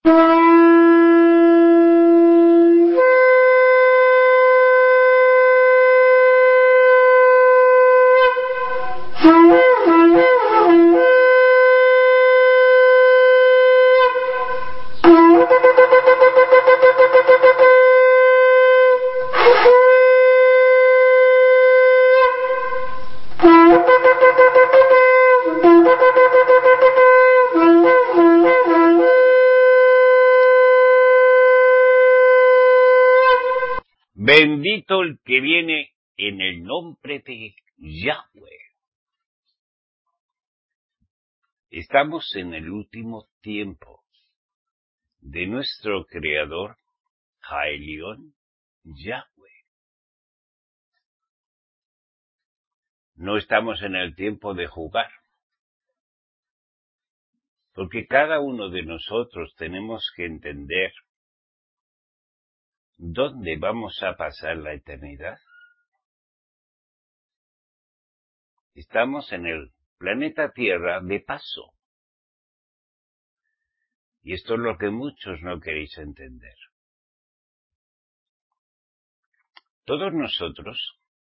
Bendito el que viene en el nombre de Yahweh. Estamos en el último tiempo de nuestro Creador, Haelión, Yahweh. No estamos en el tiempo de jugar, porque cada uno de nosotros tenemos que entender dónde vamos a pasar la eternidad. Estamos en el planeta Tierra de paso. Y esto es lo que muchos no queréis entender. Todos nosotros,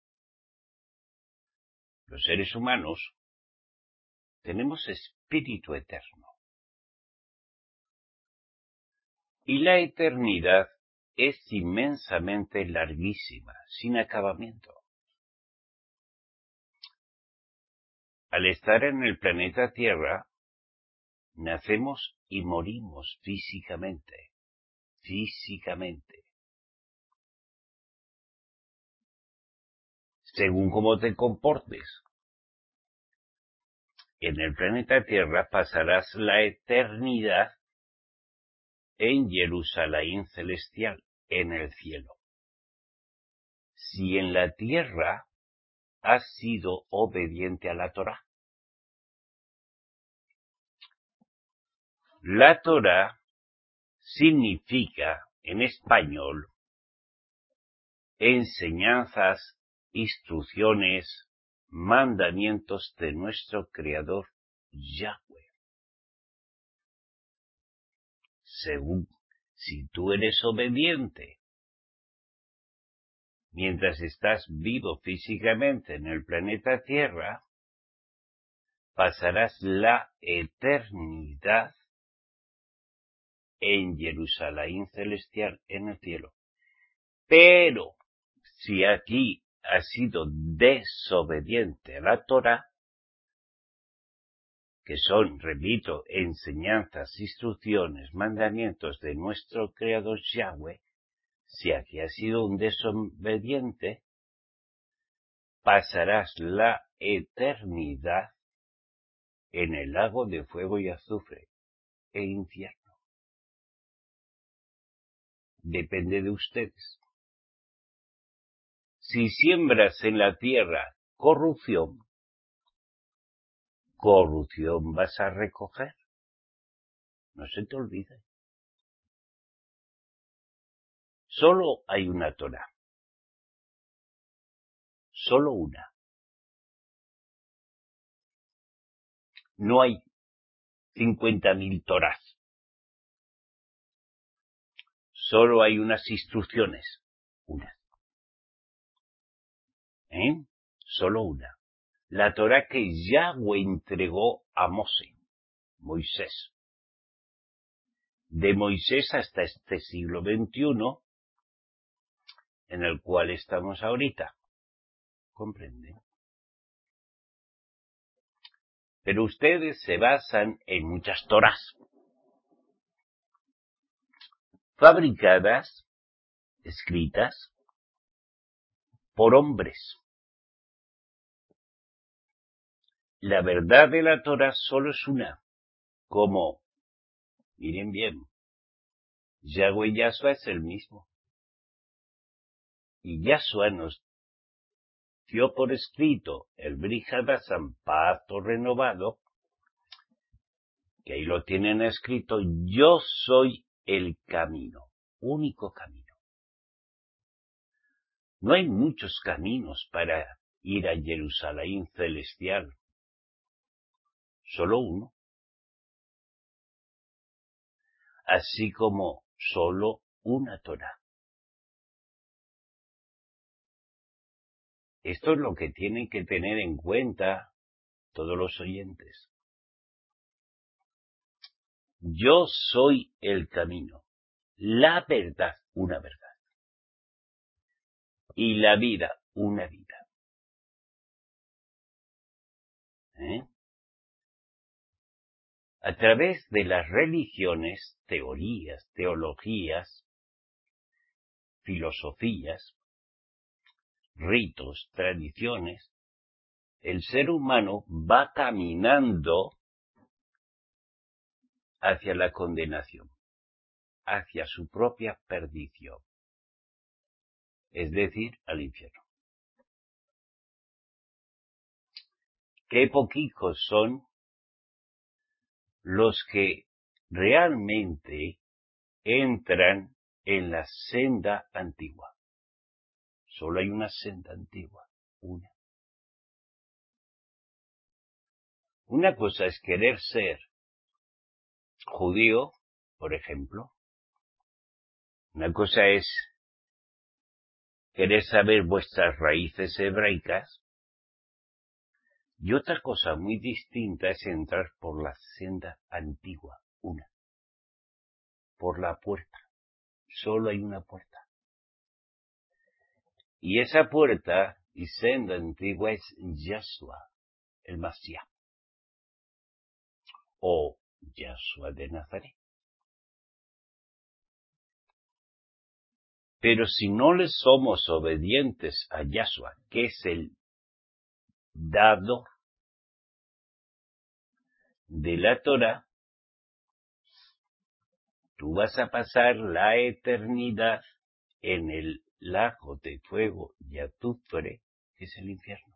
los seres humanos, tenemos espíritu eterno. Y la eternidad es inmensamente larguísima, sin acabamiento. Al estar en el planeta Tierra, nacemos y morimos físicamente. Según cómo te comportes. En el planeta Tierra pasarás la eternidad en Jerusalén celestial, en el cielo. Si en la tierra has sido obediente a la Torá. La Torá significa, en español, enseñanzas, instrucciones, mandamientos de nuestro Creador Yahweh. Según, si tú eres obediente, mientras estás vivo físicamente en el planeta Tierra, pasarás la eternidad en Jerusalén celestial, en el cielo. Pero, si aquí has sido desobediente a la Torá, que son, repito, enseñanzas, instrucciones, mandamientos de nuestro Creador Yahweh, si aquí has sido un desobediente, pasarás la eternidad en el lago de fuego y azufre e infierno. Depende de ustedes. Si siembras en la tierra corrupción vas a recoger. No se te olvide. Solo hay una Torá. Solo una. No hay 50.000 Torás. Solo hay unas instrucciones. Una. Solo una. La Torá que Yahweh entregó a Moisés. De Moisés hasta este siglo XXI, en el cual estamos ahorita. ¿Comprenden? Pero ustedes se basan en muchas Torás. Fabricadas, escritas, por hombres. La verdad de la Torá solo es una. Como, miren bien, Yahweh Yahshua es el mismo. Y Yahshua nos dio por escrito el Brit Hadashah, pacto renovado, que ahí lo tienen escrito, yo soy el camino, único camino. No hay muchos caminos para ir a Jerusalén celestial, solo uno. así como solo una Torá. Esto es lo que tienen que tener en cuenta todos los oyentes. Yo soy el camino, la verdad, una verdad, y la vida, una vida. A través de las religiones, teorías, teologías, filosofías, ritos, tradiciones, el ser humano va caminando hacia la condenación, hacia su propia perdición, es decir, al infierno. Qué poquitos son los que realmente entran en la senda antigua. Solo hay una senda antigua, una. Una cosa es querer ser judío, por ejemplo. Una cosa es querer saber vuestras raíces hebraicas. Y otra cosa muy distinta es entrar por la senda antigua, una. Por la puerta. Solo hay una puerta. Y esa puerta y senda antigua es Yahshua, el Mashiach. O Yahshua de Nazaret. Pero si no le somos obedientes a Yahshua, que es el dador de la Torah, tú vas a pasar la eternidad en el lago de fuego y azufre, que es el infierno.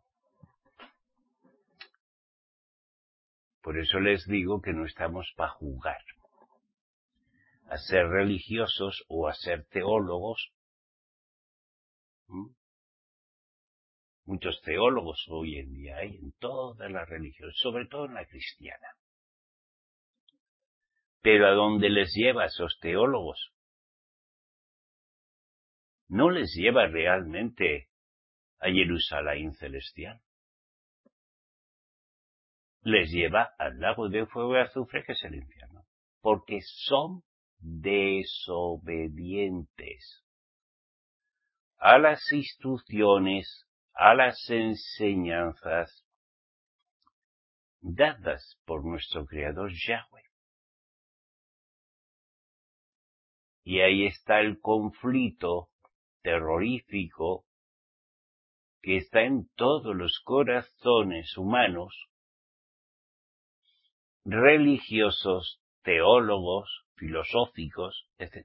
Por eso les digo que no estamos para jugar, a ser religiosos o a ser teólogos. Muchos teólogos hoy en día hay en todas las religiones, sobre todo en la cristiana. Pero ¿a dónde les lleva a esos teólogos? No les lleva realmente a Jerusalén celestial. Les lleva al lago de fuego y azufre, que es el infierno. Porque son desobedientes a las instrucciones, a las enseñanzas dadas por nuestro Creador Yahweh. Y ahí está el conflicto terrorífico que está en todos los corazones humanos, religiosos, teólogos, filosóficos, etc.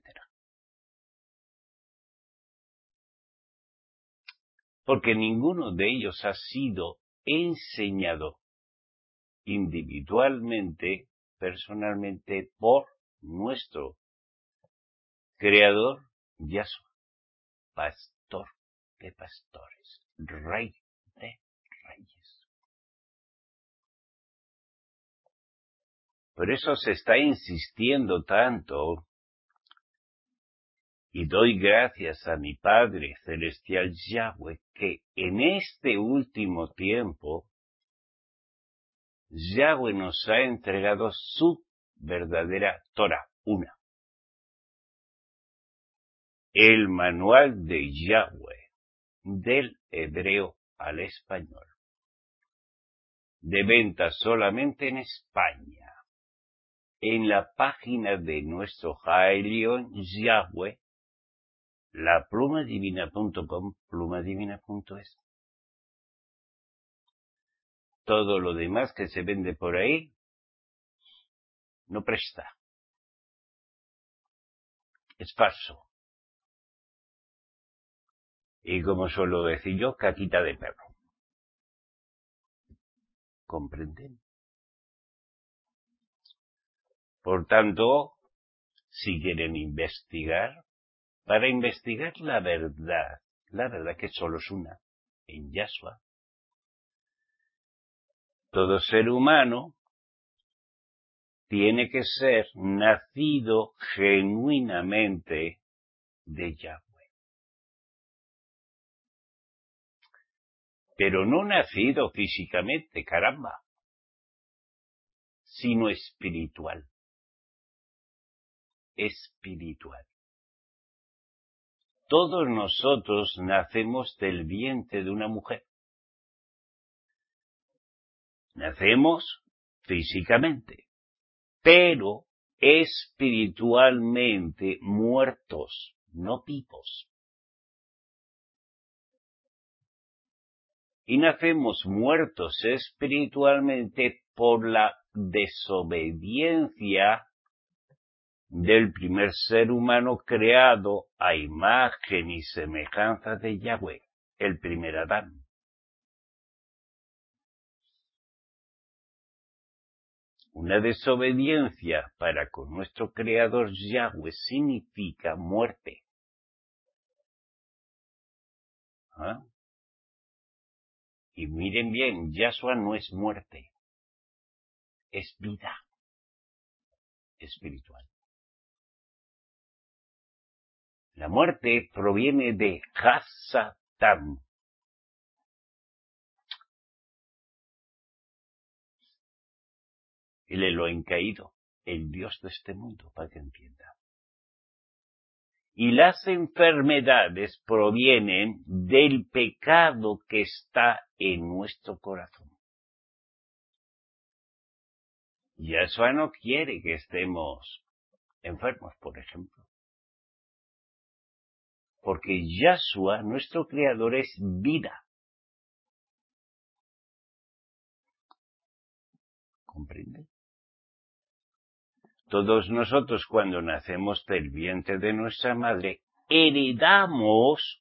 Porque ninguno de ellos ha sido enseñado individualmente, personalmente, por nuestro Creador, Yahshua, pastor de pastores, rey de reyes. Por eso se está insistiendo tanto, y doy gracias a mi Padre Celestial Yahweh, que en este último tiempo Yahweh nos ha entregado su verdadera Torah, una. El manual de Yahweh, del hebreo al español. De venta solamente en España. En la página de nuestro Jaelion Yahweh, laplumadivina.com, plumadivina.es. Todo lo demás que se vende por ahí no presta. Es falso. Y como suelo decir yo, caquita de perro. ¿Comprenden? Por tanto, si quieren investigar, para investigar la verdad que solo es una, en Yahshua, todo ser humano tiene que ser nacido genuinamente de Yahweh. Pero no nacido físicamente, caramba, sino espiritual. Espiritual. Todos nosotros nacemos del vientre de una mujer. Nacemos físicamente, pero espiritualmente muertos, no vivos. Y nacemos muertos espiritualmente por la desobediencia del primer ser humano creado a imagen y semejanza de Yahweh, el primer Adán. Una desobediencia para con nuestro Creador Yahweh significa muerte. ¿Ah? Y miren bien, Yahshua no es muerte, es vida espiritual. La muerte proviene de Hasatán. El Elohim caído, el Dios de este mundo, para que entienda. Y las enfermedades provienen del pecado que está en nuestro corazón. Yahshua no quiere que estemos enfermos, por ejemplo. Porque Yahshua, nuestro Creador, es vida. ¿Comprende? Todos nosotros, cuando nacemos del vientre de nuestra madre, heredamos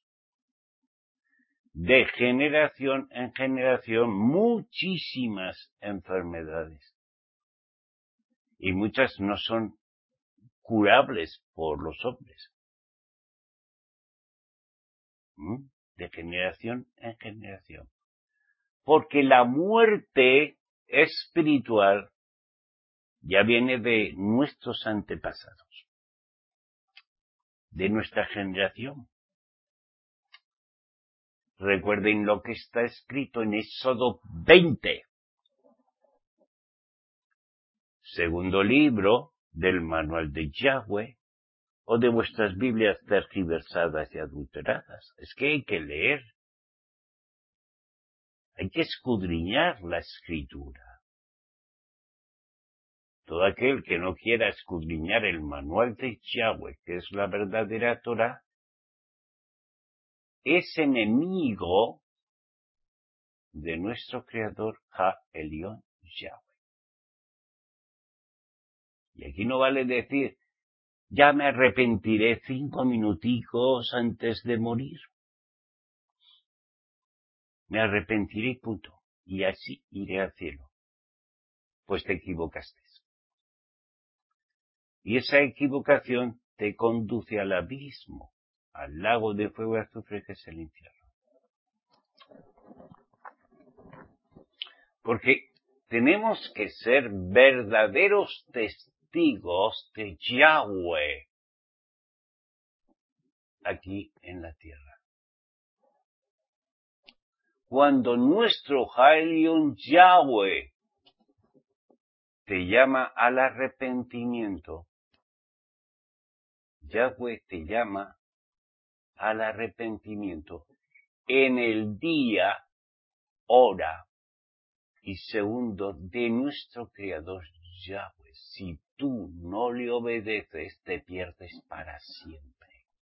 de generación en generación muchísimas enfermedades. Y muchas no son curables por los hombres. De generación en generación. Porque la muerte espiritual ya viene de nuestros antepasados, de nuestra generación. Recuerden lo que está escrito en Éxodo 20, segundo libro del manual de Yahweh, o de vuestras Biblias tergiversadas y adulteradas. Es que hay que leer. Hay que escudriñar la Escritura. Todo aquel que no quiera escudriñar el manual de Yahweh, que es la verdadera Torah, es enemigo de nuestro Creador Ha-Elión Yahweh. Y aquí no vale decir, ya me arrepentiré 5 minuticos antes de morir. Me arrepentiré y punto. Y así iré al cielo. Pues te equivocaste. Y esa equivocación te conduce al abismo, al lago de fuego y azufre que es el infierno. Porque tenemos que ser verdaderos testigos de Yahweh aquí en la tierra. Cuando nuestro Ha-Elión Yahweh te llama al arrepentimiento, Yahweh te llama al arrepentimiento en el día, hora y segundo de nuestro Creador Yahweh. Si tú no le obedeces, te pierdes para siempre.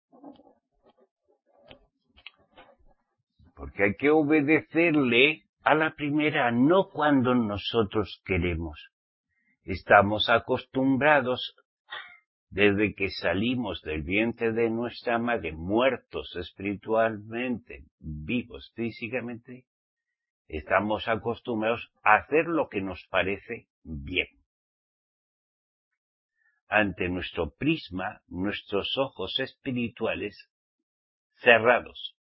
Porque hay que obedecerle a la primera, no cuando nosotros queremos. Estamos acostumbrados, desde que salimos del vientre de nuestra madre, muertos espiritualmente, vivos físicamente, estamos acostumbrados a hacer lo que nos parece bien. Ante nuestro prisma, nuestros ojos espirituales cerrados.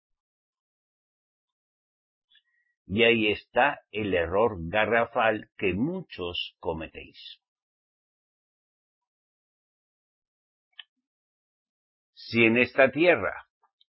Y ahí está el error garrafal que muchos cometéis. Si en esta tierra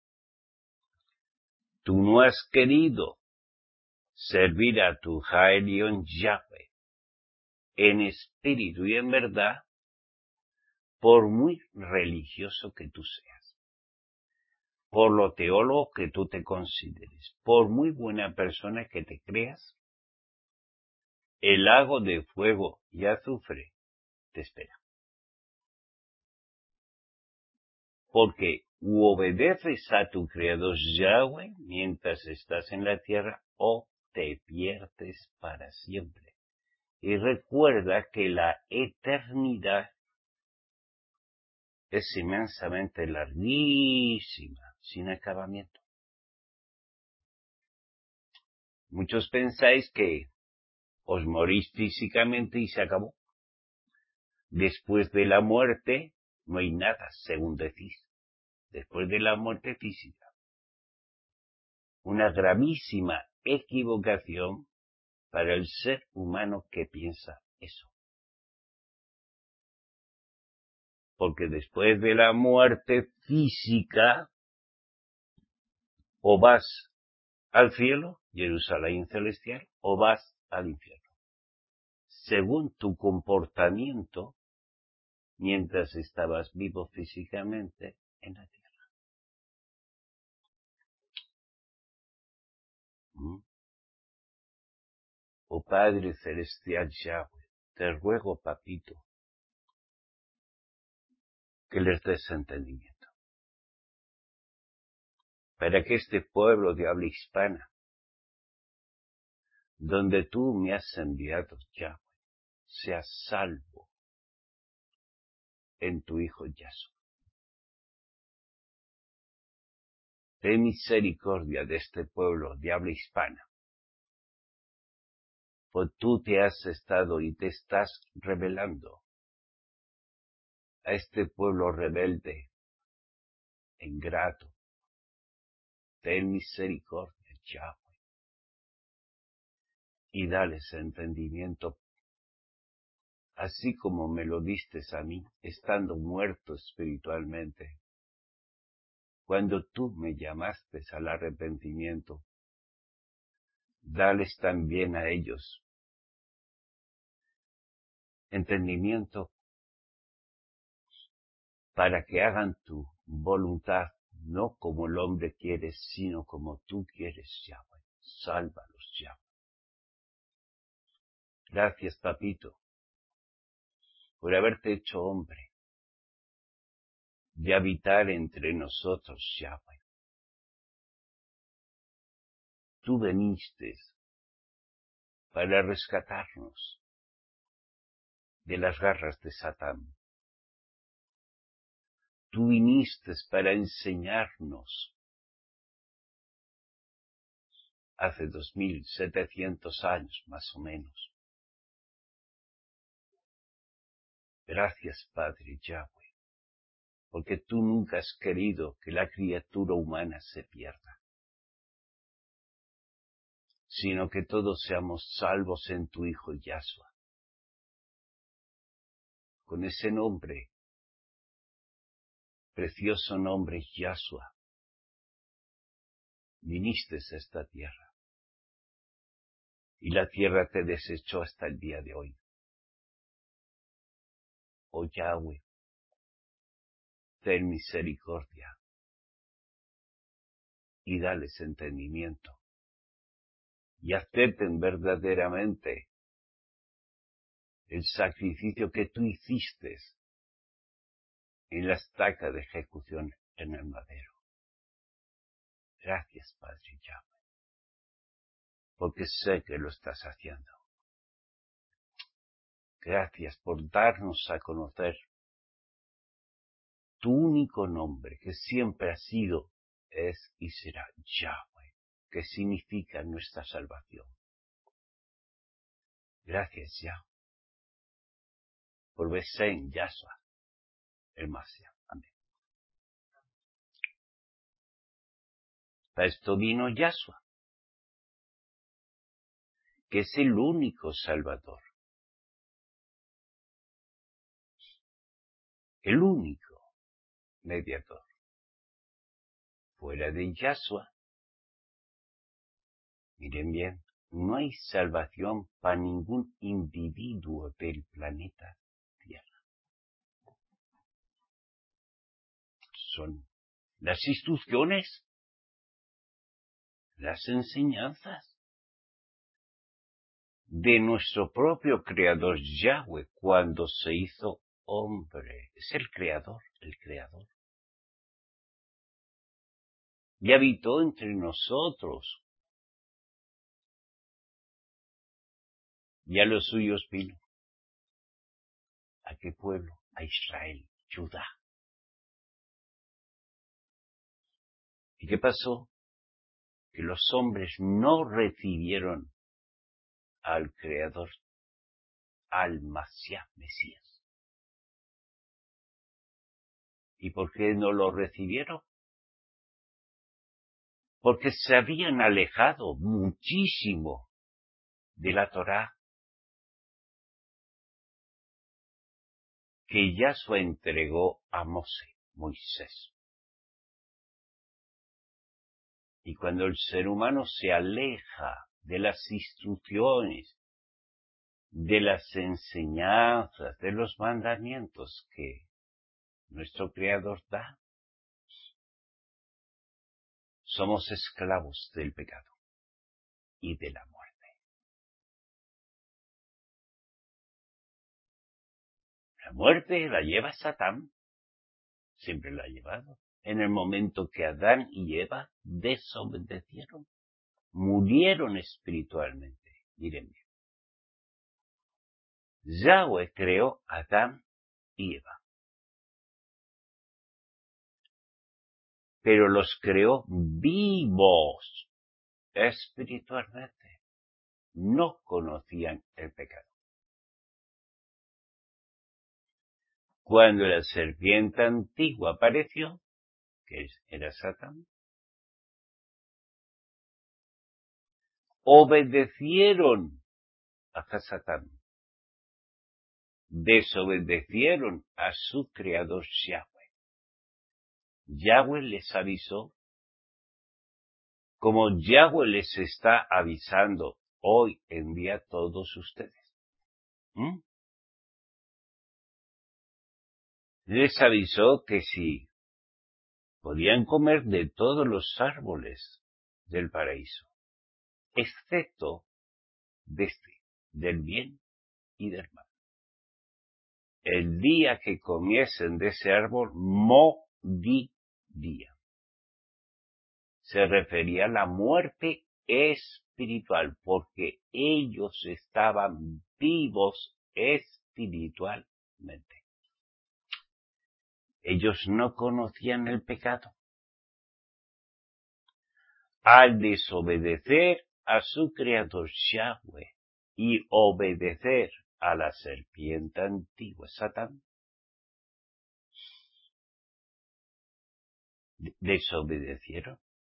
tú no has querido servir a tu Jaelion Yahweh en espíritu y en verdad, por muy religioso que tú seas, por lo teólogo que tú te consideres, por muy buena persona que te creas, el lago de fuego y azufre te espera. Porque u obedeces a tu Creador Yahweh mientras estás en la tierra, o te pierdes para siempre. Y recuerda que la eternidad es inmensamente larguísima, sin acabamiento. Muchos pensáis que os morís físicamente y se acabó. Después de la muerte no hay nada, según decís. Después de la muerte física. Una gravísima equivocación para el ser humano que piensa eso. Porque después de la muerte física, o vas al cielo, Jerusalén celestial, o vas al infierno. Según tu comportamiento mientras estabas vivo físicamente en la tierra. Oh Padre Celestial Yahweh, te ruego, papito, que les des entendimiento. Para que este pueblo de habla hispana, donde tú me has enviado, Yahweh, sea salvo en tu Hijo Yahshua. Ten misericordia de este pueblo de habla hispana, pues tú te has estado y te estás revelando a este pueblo rebelde, ingrato. Ten misericordia, Yahweh, y dales entendimiento, así como me lo diste a mí, estando muerto espiritualmente. Cuando tú me llamaste al arrepentimiento, dales también a ellos entendimiento para que hagan tu voluntad, no como el hombre quiere, sino como tú quieres, Yahweh. Sálvalos, Yahweh. Gracias, papito, por haberte hecho hombre y habitar entre nosotros, Yahweh. Tú veniste para rescatarnos de las garras de Satán. Tú viniste para enseñarnos hace 2700 años más o menos. Gracias, Padre Yahweh, porque tú nunca has querido que la criatura humana se pierda, sino que todos seamos salvos en tu Hijo Yahshua. Con ese nombre, precioso nombre Yahshua, viniste a esta tierra, y la tierra te desechó hasta el día de hoy. Oh Yahweh, ten misericordia y dales entendimiento, y acepten verdaderamente el sacrificio que tú hiciste en la estaca de ejecución en el madero. Gracias, Padre Yahweh, porque sé que lo estás haciendo. Gracias por darnos a conocer tu único nombre, que siempre ha sido, es y será Yahweh, que significa nuestra salvación. Gracias, Yahweh, por Besen Yahshua, el Mashiach. Amén. Para esto vino Yahshua, que es el único Salvador, el único mediador. fuera de Yahshua, miren bien, no hay salvación para ningún individuo del planeta Tierra. Son las instrucciones, las enseñanzas de nuestro propio Creador Yahweh cuando se hizo hombre. Es el Creador, el Creador. Y habitó entre nosotros. Y a los suyos vino. ¿A qué pueblo? A Israel, Judá. ¿Y qué pasó? Que los hombres no recibieron al Creador, al Mesías. ¿Y por qué no lo recibieron? Porque se habían alejado muchísimo de la Torá que Yahshua entregó a Moisés. Y cuando el ser humano se aleja de las instrucciones, de las enseñanzas, de los mandamientos que nuestro Creador da, somos esclavos del pecado y de la muerte. La muerte la lleva Satán, siempre la ha llevado. En el momento que Adán y Eva desobedecieron, murieron espiritualmente. Miren bien. Yahweh creó a Adán y Eva, pero los creó vivos espiritualmente. No conocían el pecado. Cuando la serpiente antigua apareció, que era Satán, obedecieron a Satán, desobedecieron a su creador Yahweh. Yahweh les avisó, como Yahweh les está avisando hoy en día a todos ustedes. Les avisó que si podían comer de todos los árboles del paraíso, excepto del bien y del mal. El día que comiesen de ese árbol, morirían. Se refería a la muerte espiritual, porque ellos estaban vivos espiritualmente. Ellos no conocían el pecado. Al desobedecer a su creador Yahweh y obedecer a la serpiente antigua Satán, desobedecieron.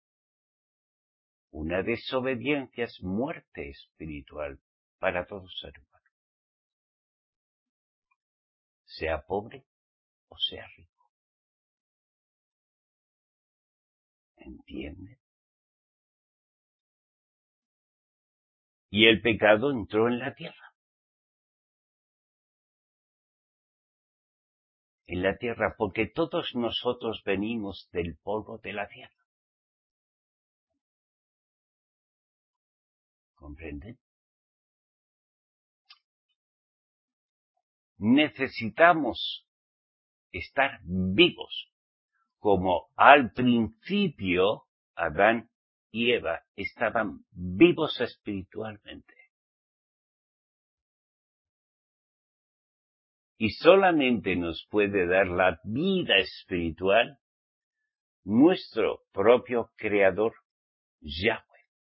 Una desobediencia es muerte espiritual para todo ser humano, sea pobre o sea rico. ¿Entienden? Y el pecado entró en la tierra. En la tierra, porque todos nosotros venimos del polvo de la tierra. ¿Comprenden? Necesitamos estar vivos, como al principio Adán y Eva estaban vivos espiritualmente. Y solamente nos puede dar la vida espiritual nuestro propio Creador, Yahweh.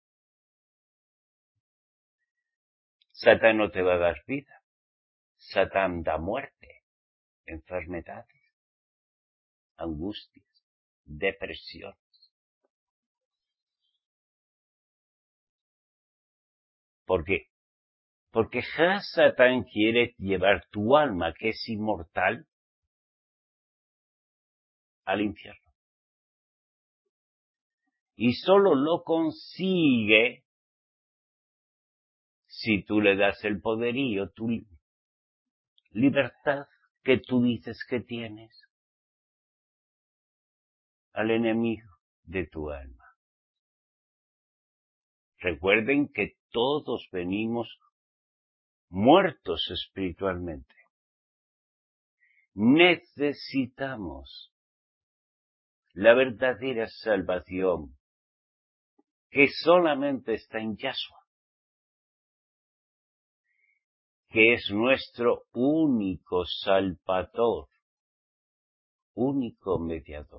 Satán no te va a dar vida. Satán da muerte, enfermedades, angustias, depresiones. ¿Por qué? Porque Satán quiere llevar tu alma, que es inmortal, al infierno. Y solo lo consigue si tú le das el poderío, tu libertad que tú dices que tienes al enemigo de tu alma. Recuerden que todos venimos muertos espiritualmente. Necesitamos la verdadera salvación que solamente está en Yahshua, que es nuestro único salvador, único mediador.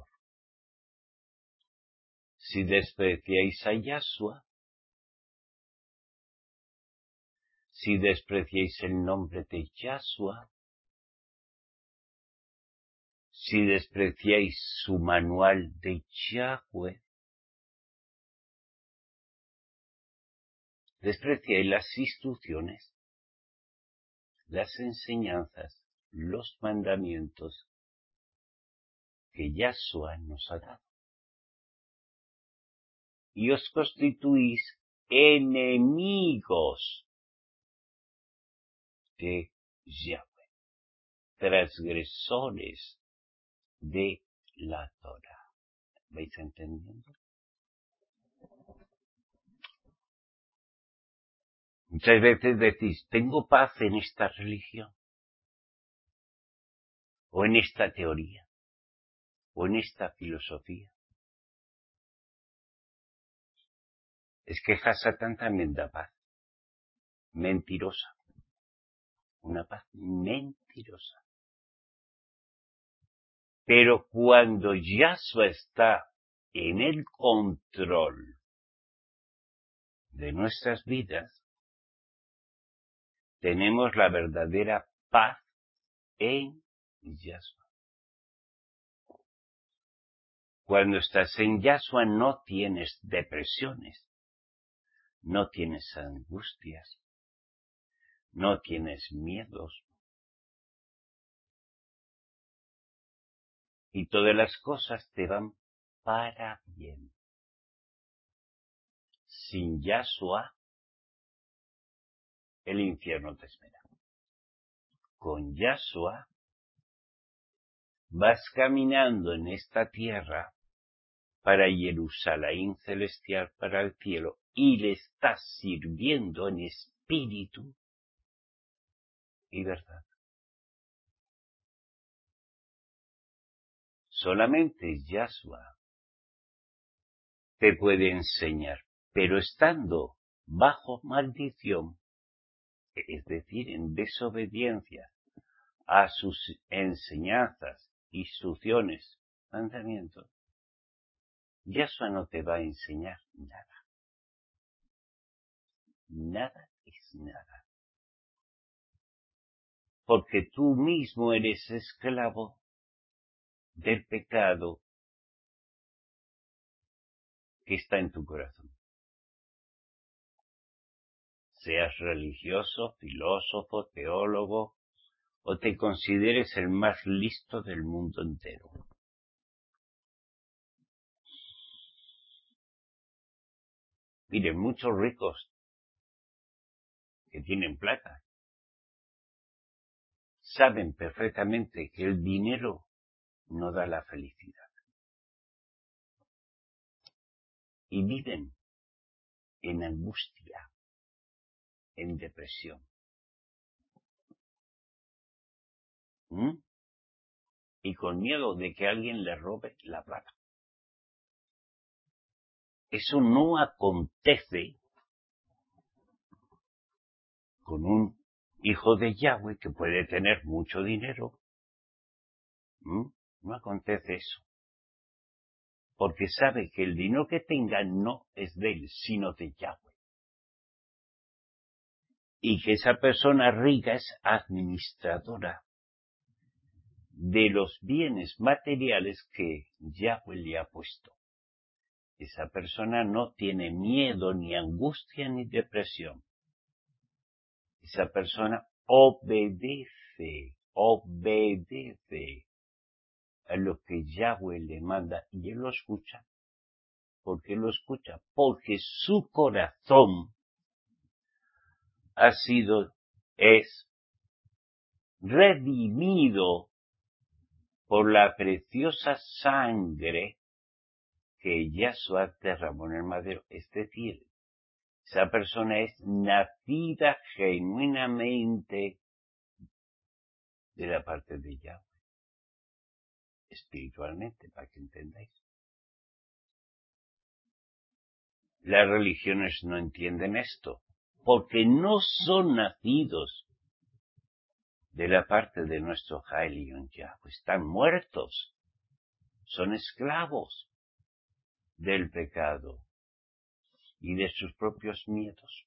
Si despreciáis a Yahshua, si despreciáis el nombre de Yahshua, si despreciáis su manual de Yahweh, despreciáis las instrucciones, las enseñanzas, los mandamientos que Yahshua nos ha dado. Y os constituís enemigos de Yahweh, transgresores de la Torah. ¿Vais entendiendo? Muchas veces decís, tengo paz en esta religión, o en esta teoría, o en esta filosofía. Es que Hasatán también da paz, mentirosa, una paz mentirosa. Pero cuando Yahshua está en el control de nuestras vidas, tenemos la verdadera paz en Yahshua. Cuando estás en Yahshua no tienes depresiones, no tienes angustias, no tienes miedos. Y todas las cosas te van para bien. Sin Yahshua, el infierno te espera. Con Yahshua, vas caminando en esta tierra para Jerusalén celestial, para el cielo, y le estás sirviendo en espíritu y verdad. Solamente Yahshua te puede enseñar, pero estando bajo maldición, es decir, en desobediencia a sus enseñanzas, instrucciones, mandamientos, Yahshua no te va a enseñar nada. Nada es nada. Porque tú mismo eres esclavo del pecado que está en tu corazón. Seas religioso, filósofo, teólogo, o te consideres el más listo del mundo entero. Miren, muchos ricos que tienen plata saben perfectamente que el dinero no da la felicidad. Y viven en angustia, en depresión. Y con miedo de que alguien le robe la plata. Eso no acontece con un hijo de Yahweh que puede tener mucho dinero. No acontece eso. Porque sabe que el dinero que tenga no es de él, sino de Yahweh. Y que esa persona rica es administradora de los bienes materiales que Yahweh le ha puesto. Esa persona no tiene miedo, ni angustia, ni depresión. Esa persona obedece a lo que Yahweh le manda y él lo escucha. ¿Por qué lo escucha? Porque su corazón es redimido por la preciosa sangre que Yahshua derramó en el madero. Es decir, esa persona es nacida genuinamente de la parte de Yahweh, espiritualmente, para que entendáis. Las religiones no entienden esto, porque no son nacidos de la parte de nuestro Haelion Yahweh. Están muertos, son esclavos del pecado y de sus propios miedos.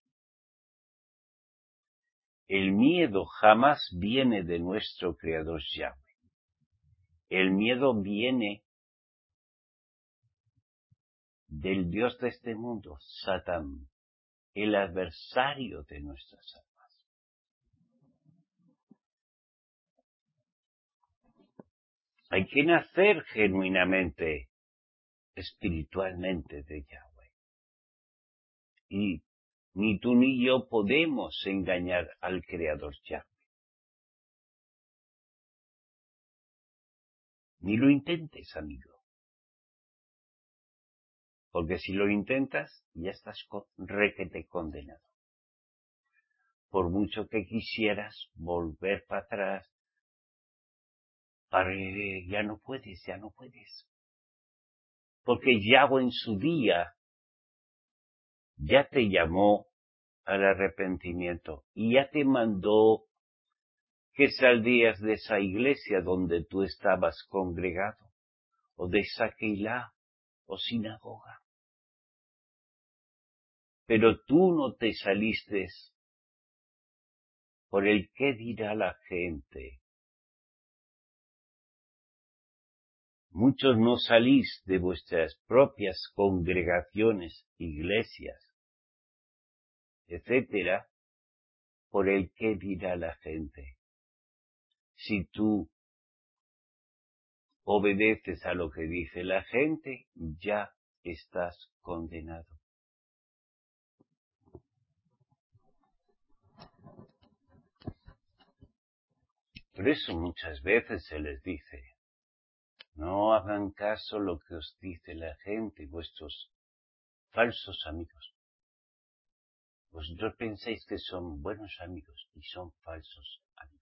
El miedo jamás viene de nuestro Creador Yahweh. El miedo viene del Dios de este mundo, Satán, el adversario de nuestras almas. Hay que nacer genuinamente, espiritualmente de Yahweh. Y ni tú ni yo podemos engañar al Creador Yahweh. Ni lo intentes, amigo. Porque si lo intentas, ya estás requete condenado. Por mucho que quisieras volver para atrás, ya no puedes. Porque Yahweh en su día ya te llamó al arrepentimiento y ya te mandó que saldrías de esa iglesia donde tú estabas congregado, o de esa keilá, o sinagoga. Pero tú no te saliste por el qué dirá la gente. Muchos no salís de vuestras propias congregaciones, iglesias, etcétera, por el qué dirá la gente. Si tú obedeces a lo que dice la gente, ya estás condenado. Por eso muchas veces se les dice, no hagan caso lo que os dice la gente, vuestros falsos amigos. Vosotros pensáis que son buenos amigos y son falsos amigos.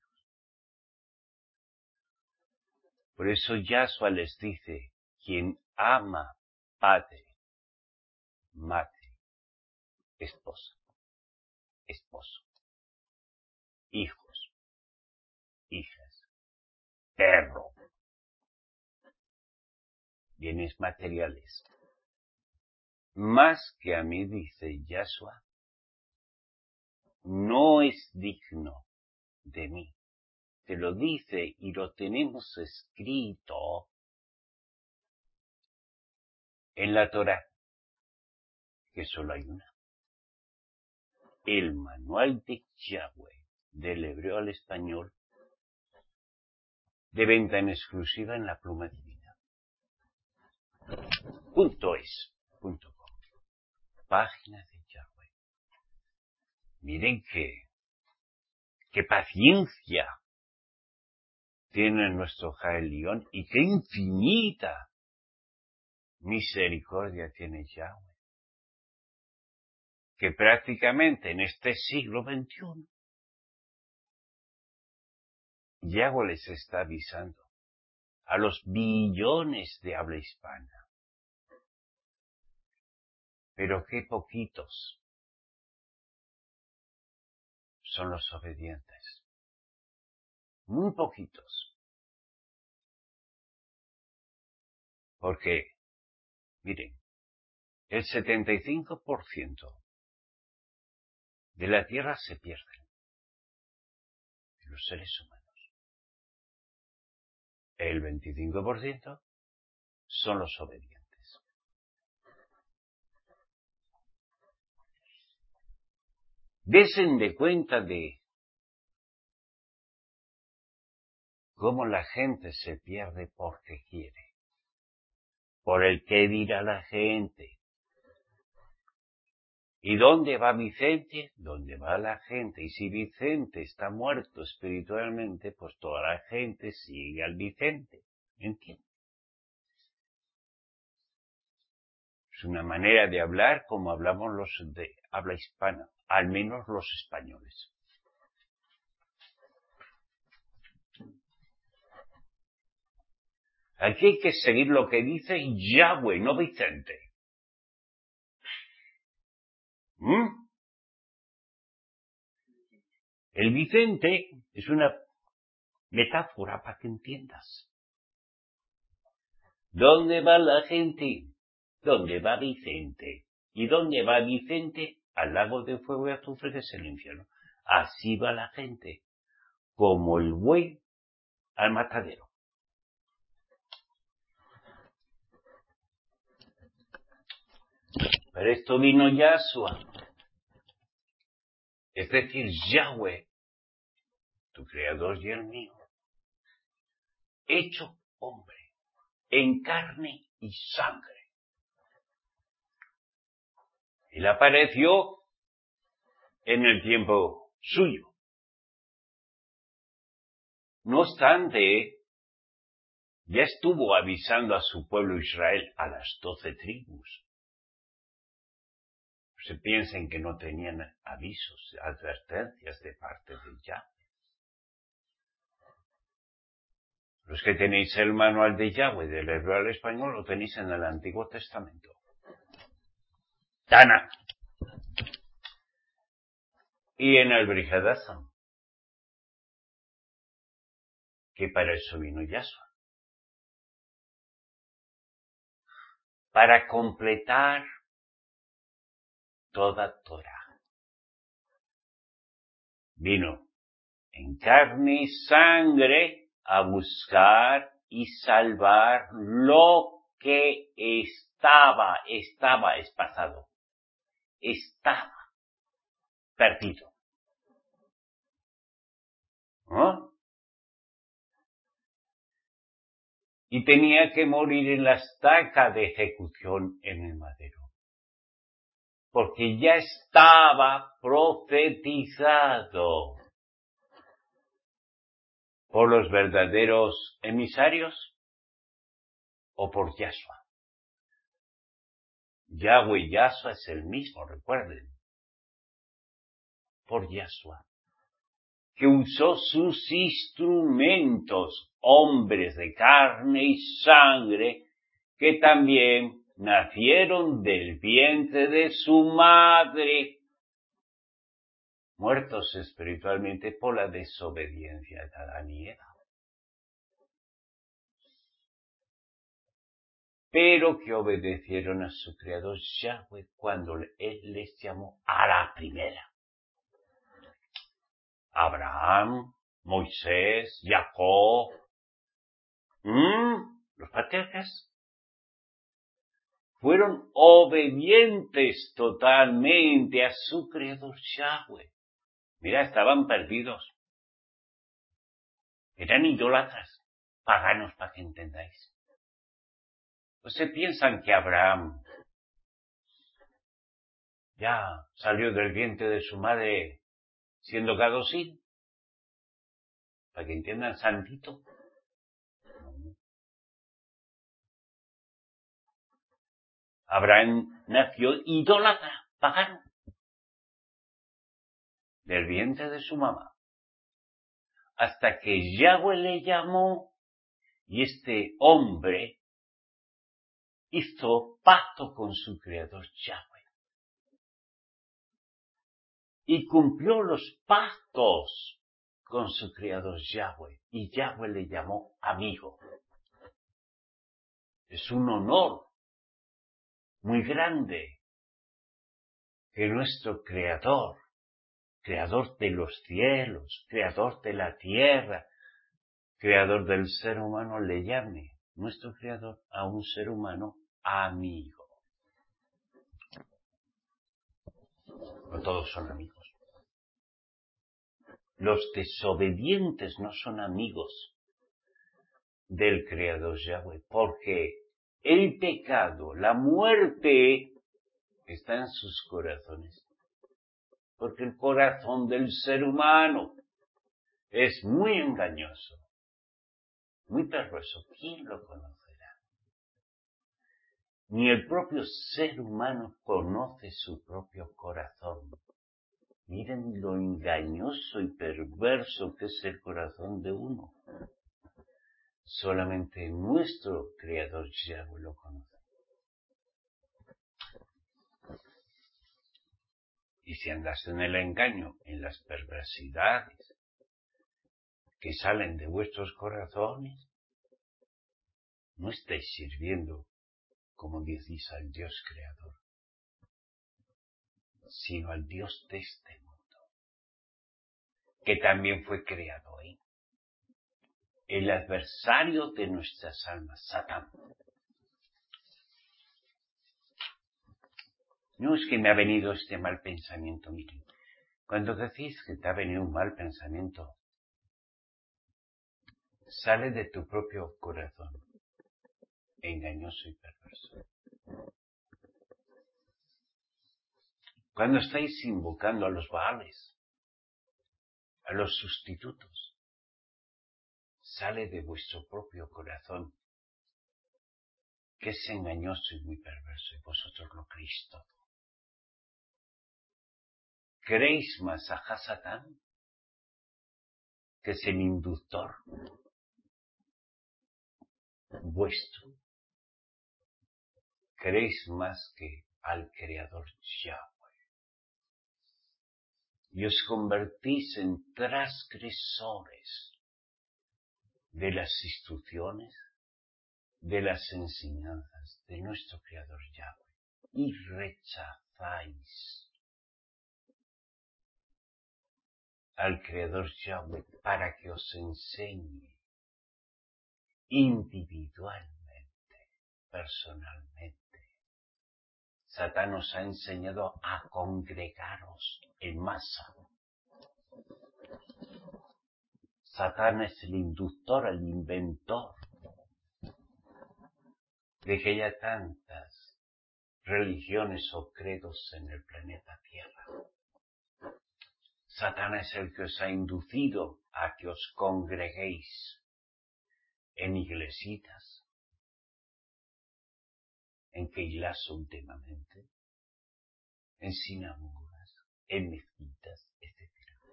Por eso Yahshua les dice, quien ama padre, madre, esposa, esposo, hijos, hijas, perro, bienes materiales, más que a mí, dice Yahshua, no es digno de mí. Te lo dice y lo tenemos escrito en la Torá, que solo hay una. El manual de Yahweh, del hebreo al español, de venta en exclusiva en la Pluma Divina. .com. Página de Yahweh. Miren qué paciencia tiene nuestro Jaelión y qué infinita misericordia tiene Yahweh. Que prácticamente en este siglo XXI Yahweh les está avisando a los billones de habla hispana. Pero qué poquitos son los obedientes. Muy poquitos. Porque, miren, el 75% de la tierra se pierden, de los seres humanos. El 25% son los obedientes. Desen de cuenta de cómo la gente se pierde porque quiere. Por el qué dirá la gente, ¿Y dónde va Vicente? ¿Dónde va la gente? Y si Vicente está muerto espiritualmente, pues toda la gente sigue al Vicente. ¿Entiendes? Es una manera de hablar como hablamos los de habla hispana, al menos los españoles. Aquí hay que seguir lo que dice Yahweh, no Vicente. El Vicente es una metáfora para que entiendas. ¿Dónde va la gente? ¿Dónde va Vicente? ¿Y dónde va Vicente? Al lago de fuego y azufre, que es el infierno. Así va la gente, como el buey al matadero. Pero esto vino Yahshua, es decir, Yahweh, tu creador y el mío, hecho hombre, en carne y sangre. Él apareció en el tiempo suyo. No obstante, ya estuvo avisando a su pueblo Israel, a las 12 tribus. Se piensen que no tenían avisos, advertencias de parte de Yahweh. Los que tenéis el manual de Yahweh del hebreo al español lo tenéis en el Antiguo Testamento. Tanakh. Y en el Brit Hadashah, que para eso vino Yahshua. Para completar toda Torah. Vino en carne y sangre a buscar y salvar lo que estaba es pasado, estaba perdido. ¿No? Y tenía que morir en la estaca de ejecución en el madero. Porque ya estaba profetizado por los verdaderos emisarios o por Yahshua. Yahweh y Yahshua es el mismo, recuerden. Por Yahshua, que usó sus instrumentos, hombres de carne y sangre, que también nacieron del vientre de su madre, muertos espiritualmente por la desobediencia de Adán y Eva. Pero que obedecieron a su creador Yahweh cuando él les llamó a la primera. Abraham, Moisés, Jacob, los patriarcas fueron obedientes totalmente a su creador Yahweh. Mira, estaban perdidos. Eran idólatras, paganos, para que entendáis. Pues se piensan que Abraham ya salió del vientre de su madre siendo gadosín, para que entiendan, santito. Abraham nació idólatra, pagano, del vientre de su mamá, hasta que Yahweh le llamó y este hombre hizo pacto con su creador Yahweh y cumplió los pactos con su creador Yahweh, y Yahweh le llamó amigo. Es un honor muy grande que nuestro creador, creador de los cielos, creador de la tierra, creador del ser humano, le llame, nuestro creador, a un ser humano amigo. No todos son amigos. Los desobedientes no son amigos del creador Yahweh, porque el pecado, la muerte, está en sus corazones. Porque el corazón del ser humano es muy engañoso, muy perverso. ¿Quién lo conocerá? Ni el propio ser humano conoce su propio corazón. Miren lo engañoso y perverso que es el corazón de uno. Solamente nuestro Creador Yahweh lo conoce. Y si andas en el engaño, en las perversidades que salen de vuestros corazones, no estáis sirviendo, como decís, al Dios Creador, sino al Dios de este mundo, que también fue creado ahí. El adversario de nuestras almas, Satán. No es que me ha venido este mal pensamiento, miren. Cuando decís que te ha venido un mal pensamiento, sale de tu propio corazón, engañoso y perverso. Cuando estáis invocando a los Baales, a los sustitutos, sale de vuestro propio corazón, que es engañoso y muy perverso, y vosotros lo creéis todo. ¿Creéis más a Hasatán, que es el inductor vuestro? ¿Creéis más que al Creador Yahweh? Y os convertís en transgresores de las instrucciones, de las enseñanzas de nuestro Creador Yahweh, y rechazáis al Creador Yahweh para que os enseñe individualmente, personalmente. Satán os ha enseñado a congregaros en masa. Satán es el inductor, el inventor de que haya tantas religiones o credos en el planeta Tierra. Satán es el que os ha inducido a que os congreguéis en iglesitas, en Keilas últimamente, en sinagogas, en mezquitas, etc.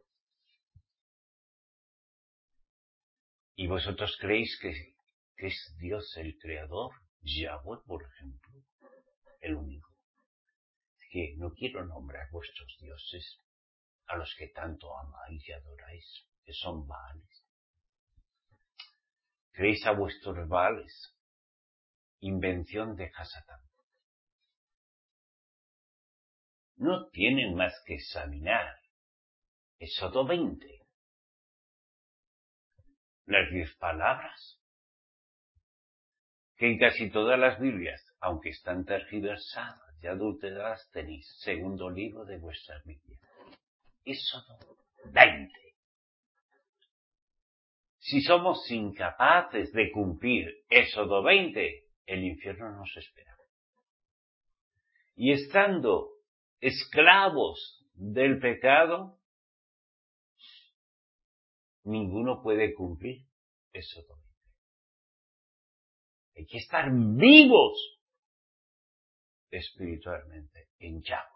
¿Y vosotros creéis que es Dios el creador? Yahweh, por ejemplo, el único. Es que no quiero nombrar vuestros dioses, a los que tanto amáis y adoráis, que son Baales. ¿Creéis a vuestros Baales? Invención de Hasatán. No tienen más que examinar Éxodo 20. Las 10 palabras, que en casi todas las Biblias, aunque están tergiversadas y adulteradas, tenéis segundo libro de vuestras Biblias. Éxodo 20. Si somos incapaces de cumplir Éxodo 20, el infierno nos espera. Y estando esclavos del pecado, ninguno puede cumplir Éxodo 20. Hay que estar vivos espiritualmente en Yahweh.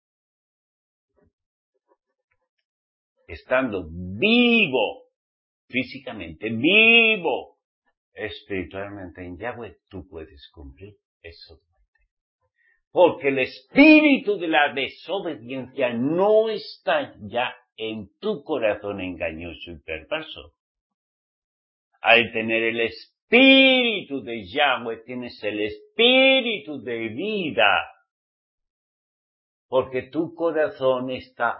Estando vivo, físicamente vivo, espiritualmente en Yahweh, tú puedes cumplir Éxodo 20. Porque el espíritu de la desobediencia no está ya en tu corazón engañoso y perverso. Al tener el espíritu de Yahweh, tienes el espíritu de vida. Porque tu corazón está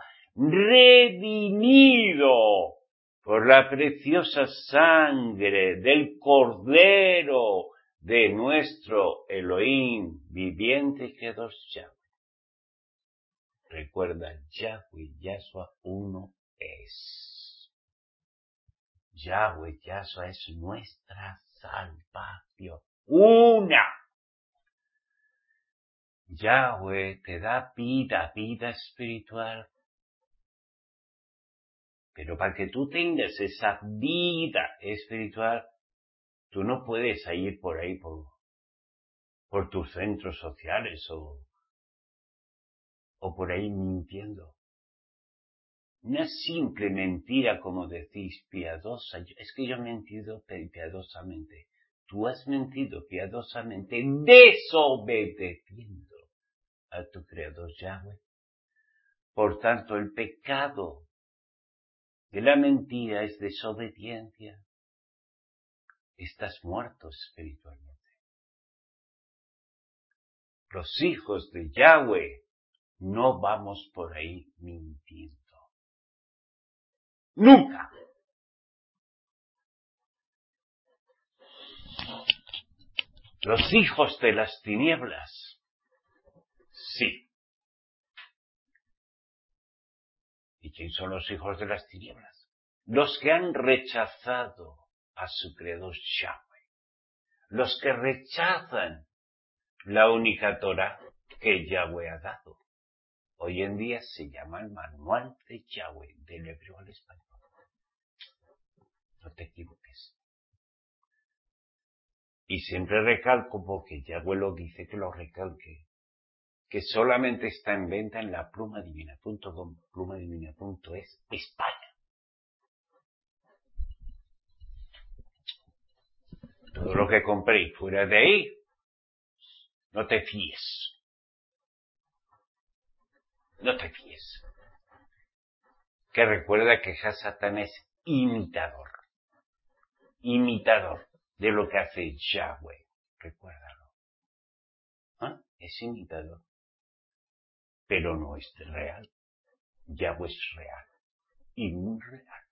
redimido por la preciosa sangre del Cordero de nuestro Elohim, viviente y creador Yahweh. Recuerda, Yahweh Yahshua uno es. Yahweh Yahshua es nuestra salvación. Una. Yahweh te da vida espiritual. Pero para que tú tengas esa vida espiritual, tú no puedes ir por ahí por tus centros sociales o por ahí mintiendo. Una simple mentira, como decís, piadosa. Es que yo he mentido piadosamente. Tú has mentido piadosamente, desobedeciendo a tu Creador Yahweh. Por tanto, el pecado de la mentira es desobediencia. Estás muerto espiritualmente. Los hijos de Yahweh no vamos por ahí mintiendo. ¡Nunca! Los hijos de las tinieblas, sí. ¿Y quién son los hijos de las tinieblas? Los que han rechazado a su Creador Yahweh. Los que rechazan la única Torah que Yahweh ha dado. Hoy en día se llama el manual de Yahweh, del hebreo al español. No te equivoques. Y siempre recalco, porque Yahweh lo dice, que lo recalque, que solamente está en venta en la plumadivina.com, plumadivina.es, España. Todo lo que compré fuera de ahí, no te fíes. No te fíes. Que recuerda que Hasatán es imitador. Imitador de lo que hace Yahweh. Recuérdalo. ¿Ah? Es imitador. Pero no es real. Yahweh es real. Y muy real.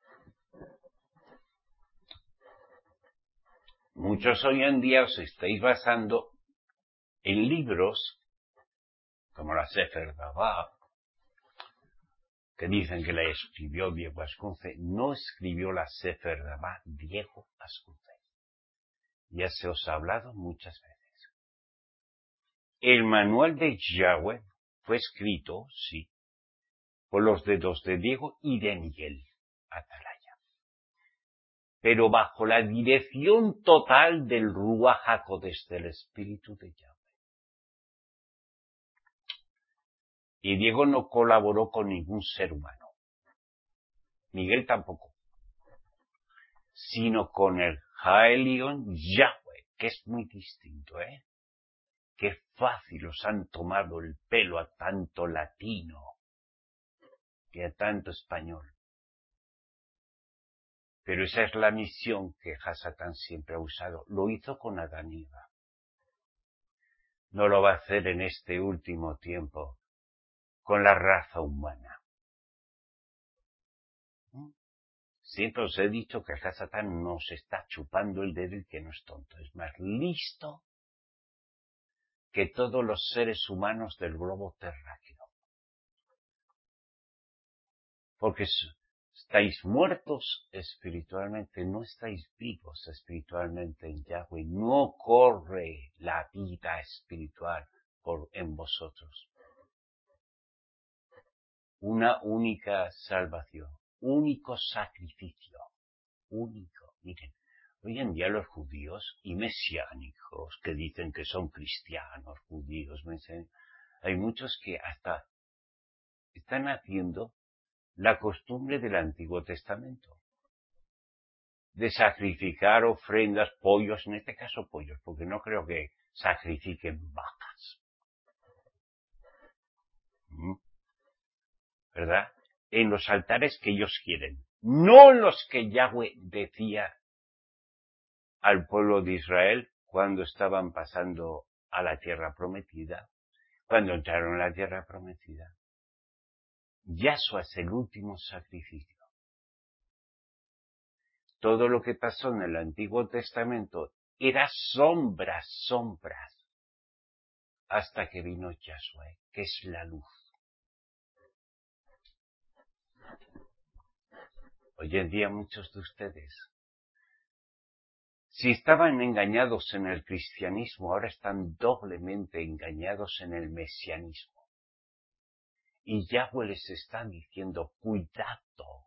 Muchos hoy en día os estáis basando en libros como la Sefer Dabá, que dicen que la escribió Diego Ascunce. No escribió la Sefer Dabá Diego Ascunce. Ya se os ha hablado muchas veces. El manual de Yahweh fue escrito, sí, por los dedos de Diego y de Miguel Atalaya, pero bajo la dirección total del Ruach HaKodesh, del Espíritu de Yahweh. Y Diego no colaboró con ningún ser humano. Miguel tampoco. Sino con el Haelion Yahweh, que es muy distinto, ¿eh? Qué fácil os han tomado el pelo a tanto latino y a tanto español. Pero esa es la misión que Hasatán siempre ha usado. Lo hizo con Adán y Eva. No lo va a hacer en este último tiempo con la raza humana. Siempre os he dicho que Hasatán nos está chupando el dedo y que no es tonto. Es más listo que todos los seres humanos del globo terráqueo. Porque estáis muertos espiritualmente, no estáis vivos espiritualmente en Yahweh. No corre la vida espiritual en vosotros. Una única salvación, único sacrificio, único. Miren, hoy en día los judíos y mesiánicos que dicen que son cristianos, judíos, hay muchos que hasta están haciendo la costumbre del Antiguo Testamento, de sacrificar ofrendas, pollos, en este caso pollos, porque no creo que sacrifiquen vacas. ¿Verdad? En los altares que ellos quieren, no los que Yahweh decía al pueblo de Israel cuando estaban pasando a la tierra prometida, cuando entraron a la tierra prometida. Yahshua es el último sacrificio. Todo lo que pasó en el Antiguo Testamento era sombras, hasta que vino Yahshua, que es la luz. Hoy en día muchos de ustedes Si estaban engañados en el cristianismo, ahora están doblemente engañados en el mesianismo. Y Yahweh les está diciendo, cuidado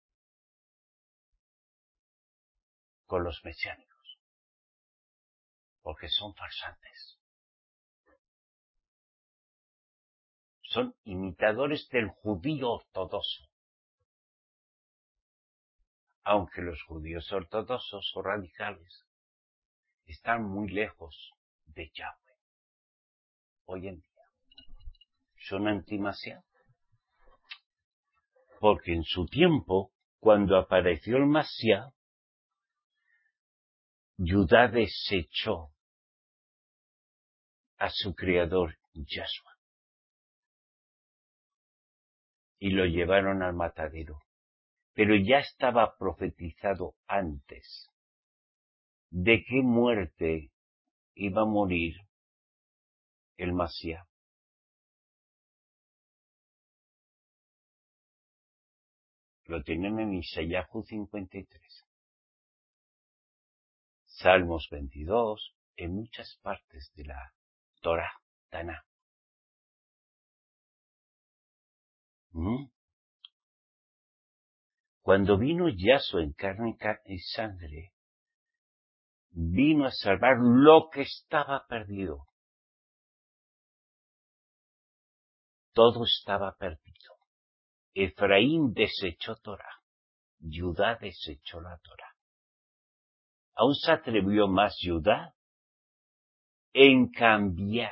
con los mesiánicos, porque son farsantes. Son imitadores del judío ortodoxo. Aunque los judíos ortodoxos o radicales están muy lejos de Yahweh hoy en día. Son anti-Mashiach. Porque en su tiempo, cuando apareció el Mashiach, Judá desechó a su creador Yahshua y lo llevaron al matadero. Pero ya estaba profetizado antes de qué muerte iba a morir el Mashiach. Lo tienen en Isaías 53, Salmos 22, en muchas partes de la Torah, Taná. Cuando vino Yahshua en carne y sangre, vino a salvar lo que estaba perdido. Todo estaba perdido. Efraín desechó Torah. Judá desechó la Torah. Aún se atrevió más Judá en cambiar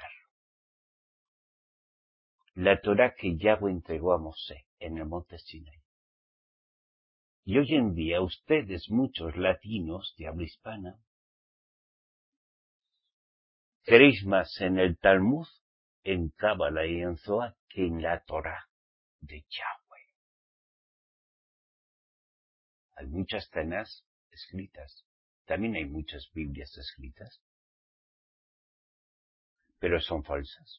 la Torah que Yahweh entregó a Mosé en el monte Sinaí. Y hoy en día ustedes, muchos latinos de habla hispana, creéis más en el Talmud, en Cábala y en Zohar que en la Torah de Yahweh. Hay muchas Tanás escritas, también hay muchas Biblias escritas, pero son falsas.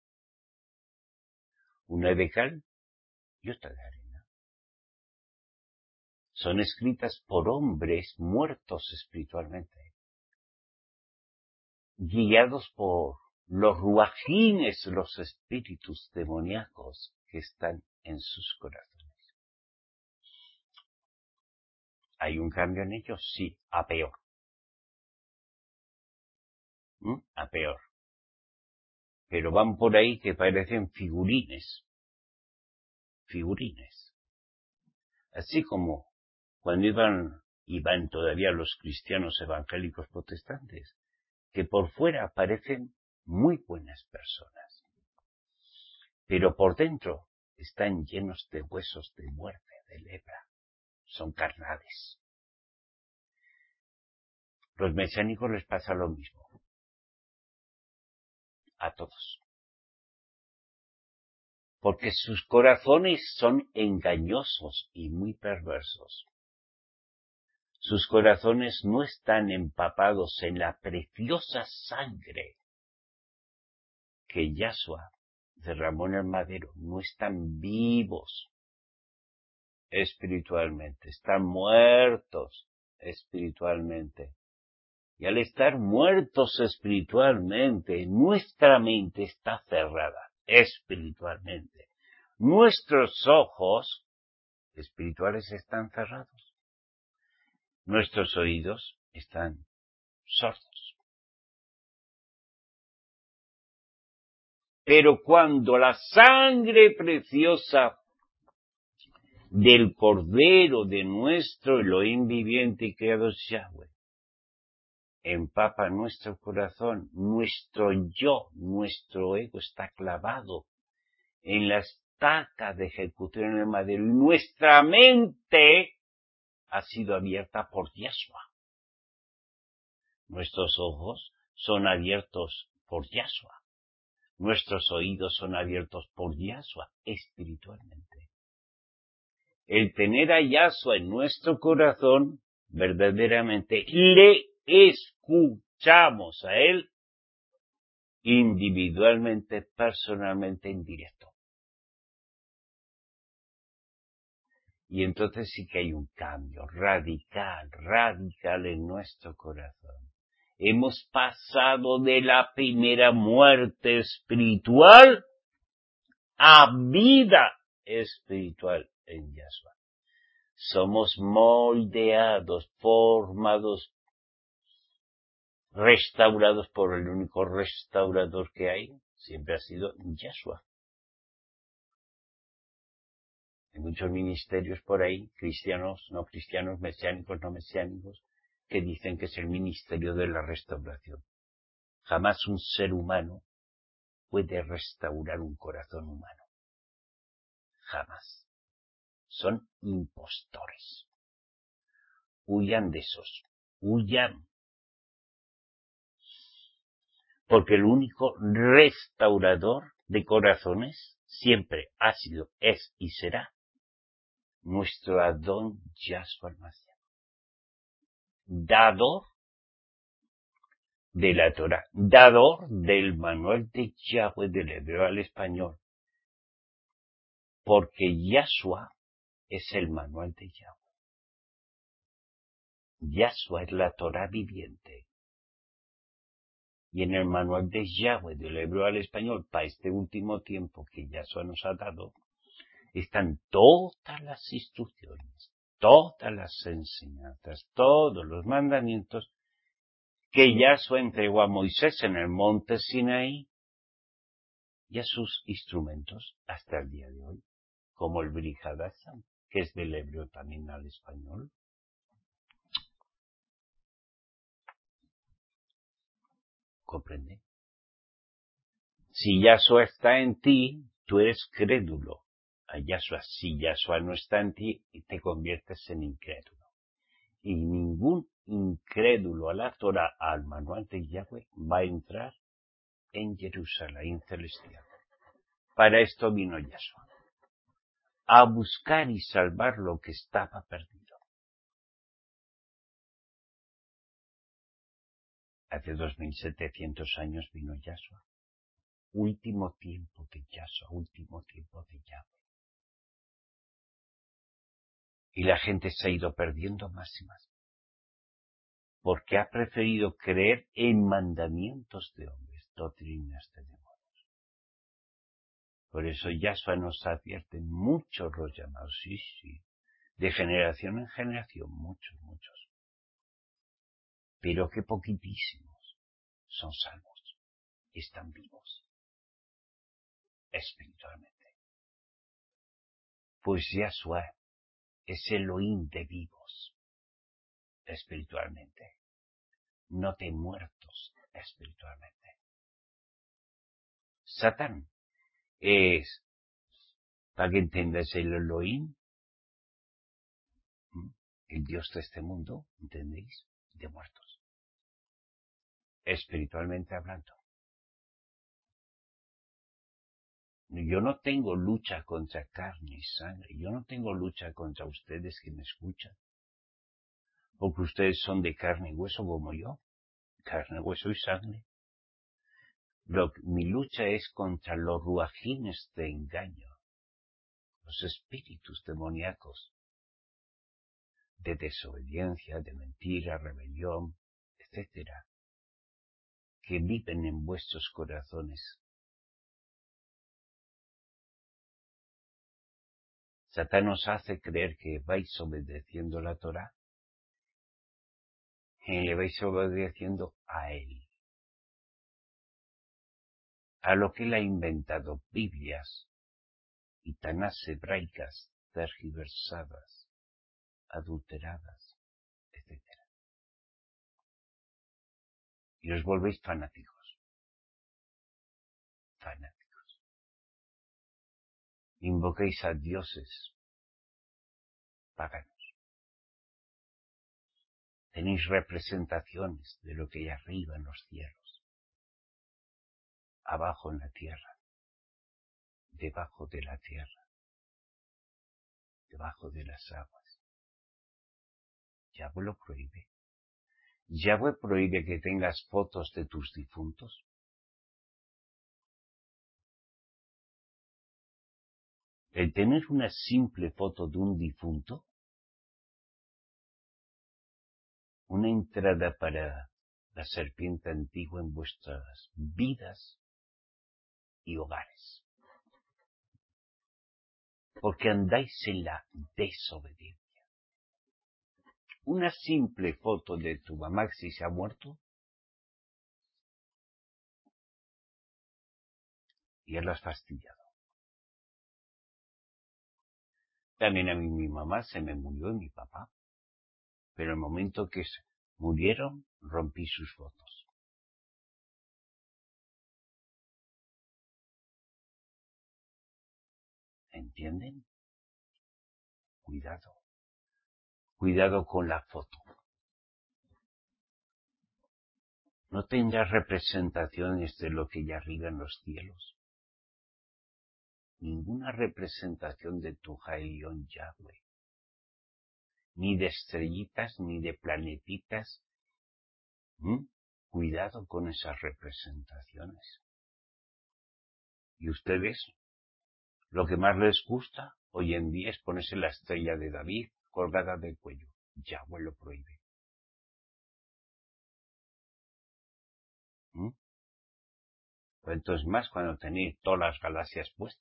Una de cal y otra de arena. Son escritas por hombres muertos espiritualmente, guiados por los ruajines, los espíritus demoníacos que están en sus corazones. ¿Hay un cambio en ellos? Sí, a peor. A peor. Pero van por ahí que parecen figurines. Figurines. Así como cuando iban todavía los cristianos evangélicos protestantes, que por fuera parecen muy buenas personas, pero por dentro están llenos de huesos de muerte, de lepra, son carnales. Los mesiánicos les pasa lo mismo, a todos, porque sus corazones son engañosos y muy perversos. Sus corazones no están empapados en la preciosa sangre que Yahshua derramó en el madero, no están vivos espiritualmente, están muertos espiritualmente. Y al estar muertos espiritualmente, nuestra mente está cerrada espiritualmente. Nuestros ojos espirituales están cerrados. Nuestros oídos están sordos. Pero cuando la sangre preciosa del Cordero de nuestro Elohim viviente y creador Yahweh empapa nuestro corazón, nuestro yo, nuestro ego está clavado en la estaca de ejecución en el madero y nuestra mente ha sido abierta por Yahshua. Nuestros ojos son abiertos por Yahshua. Nuestros oídos son abiertos por Yahshua espiritualmente. El tener a Yahshua en nuestro corazón, verdaderamente le escuchamos a Él individualmente, personalmente, en directo. Y entonces sí que hay un cambio radical en nuestro corazón. Hemos pasado de la primera muerte espiritual a vida espiritual en Yahshua. Somos moldeados, formados, restaurados por el único restaurador que hay, siempre ha sido Yahshua. Hay muchos ministerios por ahí, cristianos, no cristianos, mesiánicos, no mesiánicos, que dicen que es el ministerio de la restauración. Jamás un ser humano puede restaurar un corazón humano. Jamás. Son impostores. Huyan de esos. Huyan. Porque el único restaurador de corazones siempre ha sido, es y será nuestro Adón Yahshua Mashiach. Dador de la Torah, dador del manual de Yahweh del hebreo al español. Porque Yahshua es el manual de Yahweh. Yahshua es la Torah viviente. Y en el manual de Yahweh del hebreo al español, para este último tiempo que Yahshua nos ha dado, están todas las instrucciones, todas las enseñanzas, todos los mandamientos que Yahshua entregó a Moisés en el monte Sinaí y a sus instrumentos hasta el día de hoy, como el Brit Hadashah, que es del hebreo también al español. ¿Comprende? Si Yahshua está en ti, tú eres crédulo a Yahshua. Si Yahshua no está en ti, te conviertes en incrédulo. Y ningún incrédulo a la Torah, al manual de Yahweh, va a entrar en Jerusalén celestial. Para esto vino Yahshua, a buscar y salvar lo que estaba perdido. Hace 2700 años vino Yahshua. Último tiempo de Yahshua, último tiempo de Yahweh. Y la gente se ha ido perdiendo más y más. Porque ha preferido creer en mandamientos de hombres, doctrinas de demonios. Por eso Yahshua nos advierte muchos los llamados, sí, de generación en generación, muchos. Pero que poquitísimos son salvos, están vivos, espiritualmente. Pues Yahshua es Elohim de vivos, espiritualmente, no de muertos, espiritualmente. Satán es, para que entendáis, el Elohim, el Dios de este mundo, ¿entendéis? De muertos, espiritualmente hablando. Yo no tengo lucha contra carne y sangre, yo no tengo lucha contra ustedes que me escuchan, porque ustedes son de carne y hueso como yo, carne, hueso y sangre. Mi lucha es contra los ruajines de engaño, los espíritus demoníacos, de desobediencia, de mentira, rebelión, etcétera, que viven en vuestros corazones. Satán nos hace creer que vais obedeciendo la Torah y le vais obedeciendo a él, a lo que él ha inventado, Biblias y Tanás hebraicas tergiversadas, adulteradas, etc. Y os volvéis fanáticos. Invoquéis a dioses paganos. Tenéis representaciones de lo que hay arriba en los cielos, abajo en la tierra, debajo de la tierra, debajo de las aguas. Yahweh lo prohíbe. Yahweh prohíbe que tengas fotos de tus difuntos. El tener una simple foto de un difunto, una entrada para la serpiente antigua en vuestras vidas y hogares. Porque andáis en la desobediencia. Una simple foto de tu mamá si se ha muerto, y ya la has fastidiado. También a mí mi mamá se me murió y mi papá. Pero el momento que murieron, rompí sus fotos. ¿Entienden? Cuidado. Cuidado con la foto. No tengas representaciones de lo que hay arriba en los cielos. Ninguna representación de tu Jaión Yahweh. Ni de estrellitas, ni de planetitas. Cuidado con esas representaciones. Y ustedes, lo que más les gusta hoy en día es ponerse la estrella de David colgada del cuello. Yahweh lo prohíbe. Entonces más cuando tenéis todas las galaxias puestas.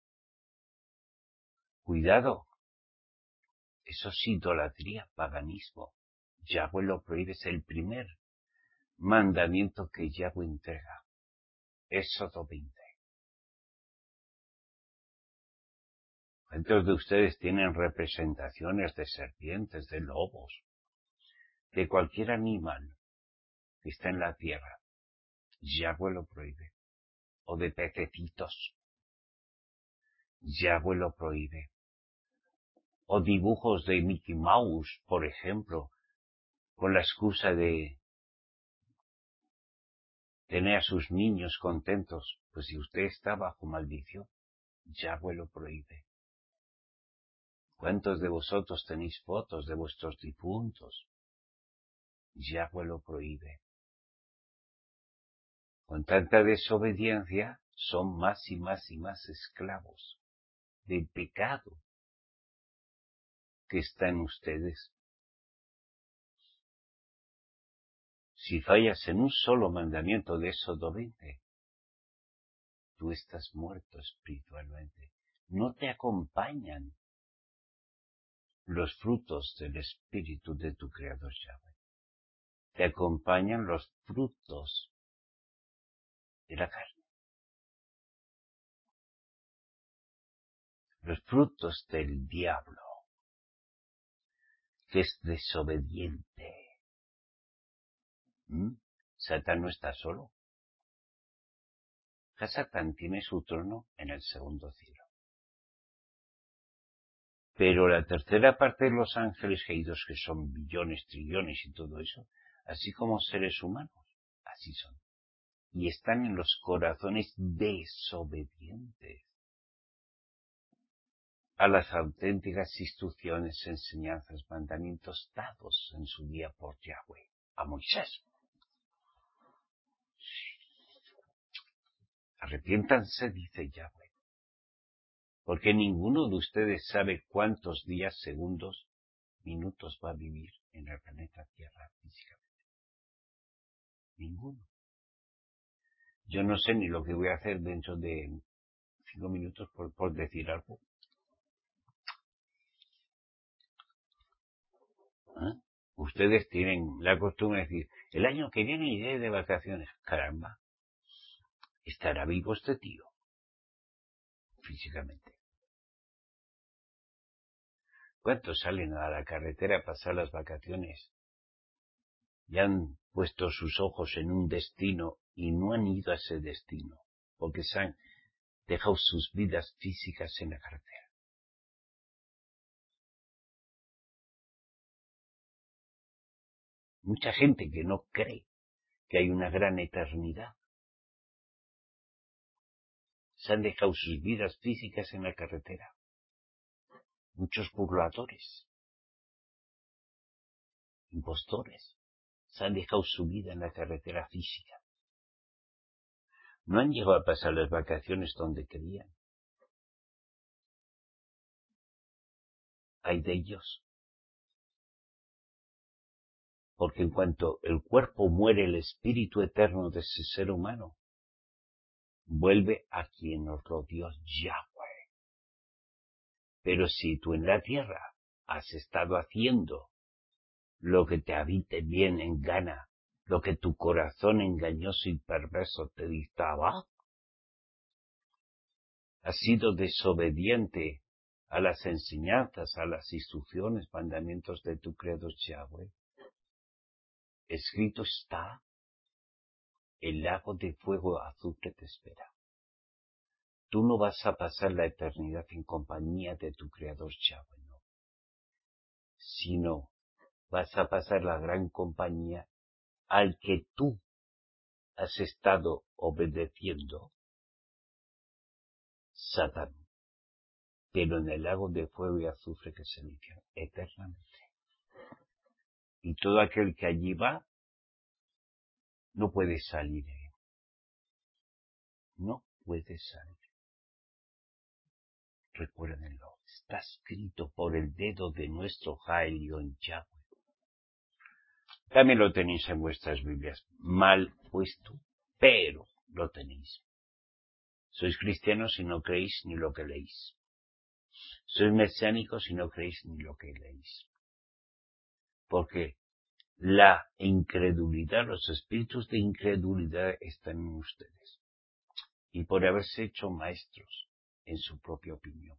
Cuidado. Eso es idolatría, paganismo. Yahweh lo prohíbe, es el primer mandamiento que Yahweh entrega. Éxodo 20. ¿Cuántos de ustedes tienen representaciones de serpientes, de lobos, de cualquier animal que está en la tierra? Yahweh lo prohíbe. O de pececitos. Yahweh lo prohíbe. O dibujos de Mickey Mouse, por ejemplo, con la excusa de tener a sus niños contentos. Pues si usted está bajo maldición, Yahweh lo prohíbe. ¿Cuántos de vosotros tenéis fotos de vuestros difuntos? Yahweh lo prohíbe. Con tanta desobediencia son más y más y más esclavos del pecado que está en ustedes. Si fallas en un solo mandamiento de Éxodo 20, tú estás muerto espiritualmente. No te acompañan los frutos del Espíritu de tu Creador Yahweh. Te acompañan los frutos de la carne. Los frutos del diablo, que es desobediente. Satán no está solo. Satán tiene su trono en el segundo cielo. Pero la tercera parte de los ángeles caídos, que son billones, trillones y todo eso, así como seres humanos, así son. Y están en los corazones desobedientes a las auténticas instrucciones, enseñanzas, mandamientos dados en su día por Yahweh, a Moisés. Arrepiéntanse, dice Yahweh, porque ninguno de ustedes sabe cuántos días, segundos, minutos va a vivir en el planeta Tierra físicamente. Ninguno. Yo no sé ni lo que voy a hacer dentro de 5 minutos por decir algo. Ustedes tienen la costumbre de decir, el año que viene iré de vacaciones. Caramba, ¿estará vivo este tío? Físicamente. ¿Cuántos salen a la carretera a pasar las vacaciones y han puesto sus ojos en un destino y no han ido a ese destino? Porque se han dejado sus vidas físicas en la carretera. Mucha gente que no cree que hay una gran eternidad. Se han dejado sus vidas físicas en la carretera. Muchos burladores, impostores, se han dejado su vida en la carretera física. No han llegado a pasar las vacaciones donde querían. Ay de ellos. Porque en cuanto el cuerpo muere, el espíritu eterno de ese ser humano vuelve a quien nos lo dio, Yahweh. Pero si tú en la tierra has estado haciendo lo que te habite bien en gana, lo que tu corazón engañoso y perverso te dictaba, has sido desobediente a las enseñanzas, a las instrucciones, mandamientos de tu Creador Yahweh, escrito está, el lago de fuego azufre te espera. Tú no vas a pasar la eternidad en compañía de tu Creador Yahweh, no, sino vas a pasar la gran compañía al que tú has estado obedeciendo, Satán, pero en el lago de fuego y azufre que se limpia eternamente. Y todo aquel que allí va no puede salir, no puede salir. Recuérdenlo, está escrito por el dedo de nuestro Jaelión Yahweh. También lo tenéis en vuestras Biblias, mal puesto, pero lo tenéis. Sois cristianos si no creéis ni lo que leéis. Sois mesiánicos si no creéis ni lo que leéis. Porque la incredulidad, los espíritus de incredulidad están en ustedes. Y por haberse hecho maestros en su propia opinión.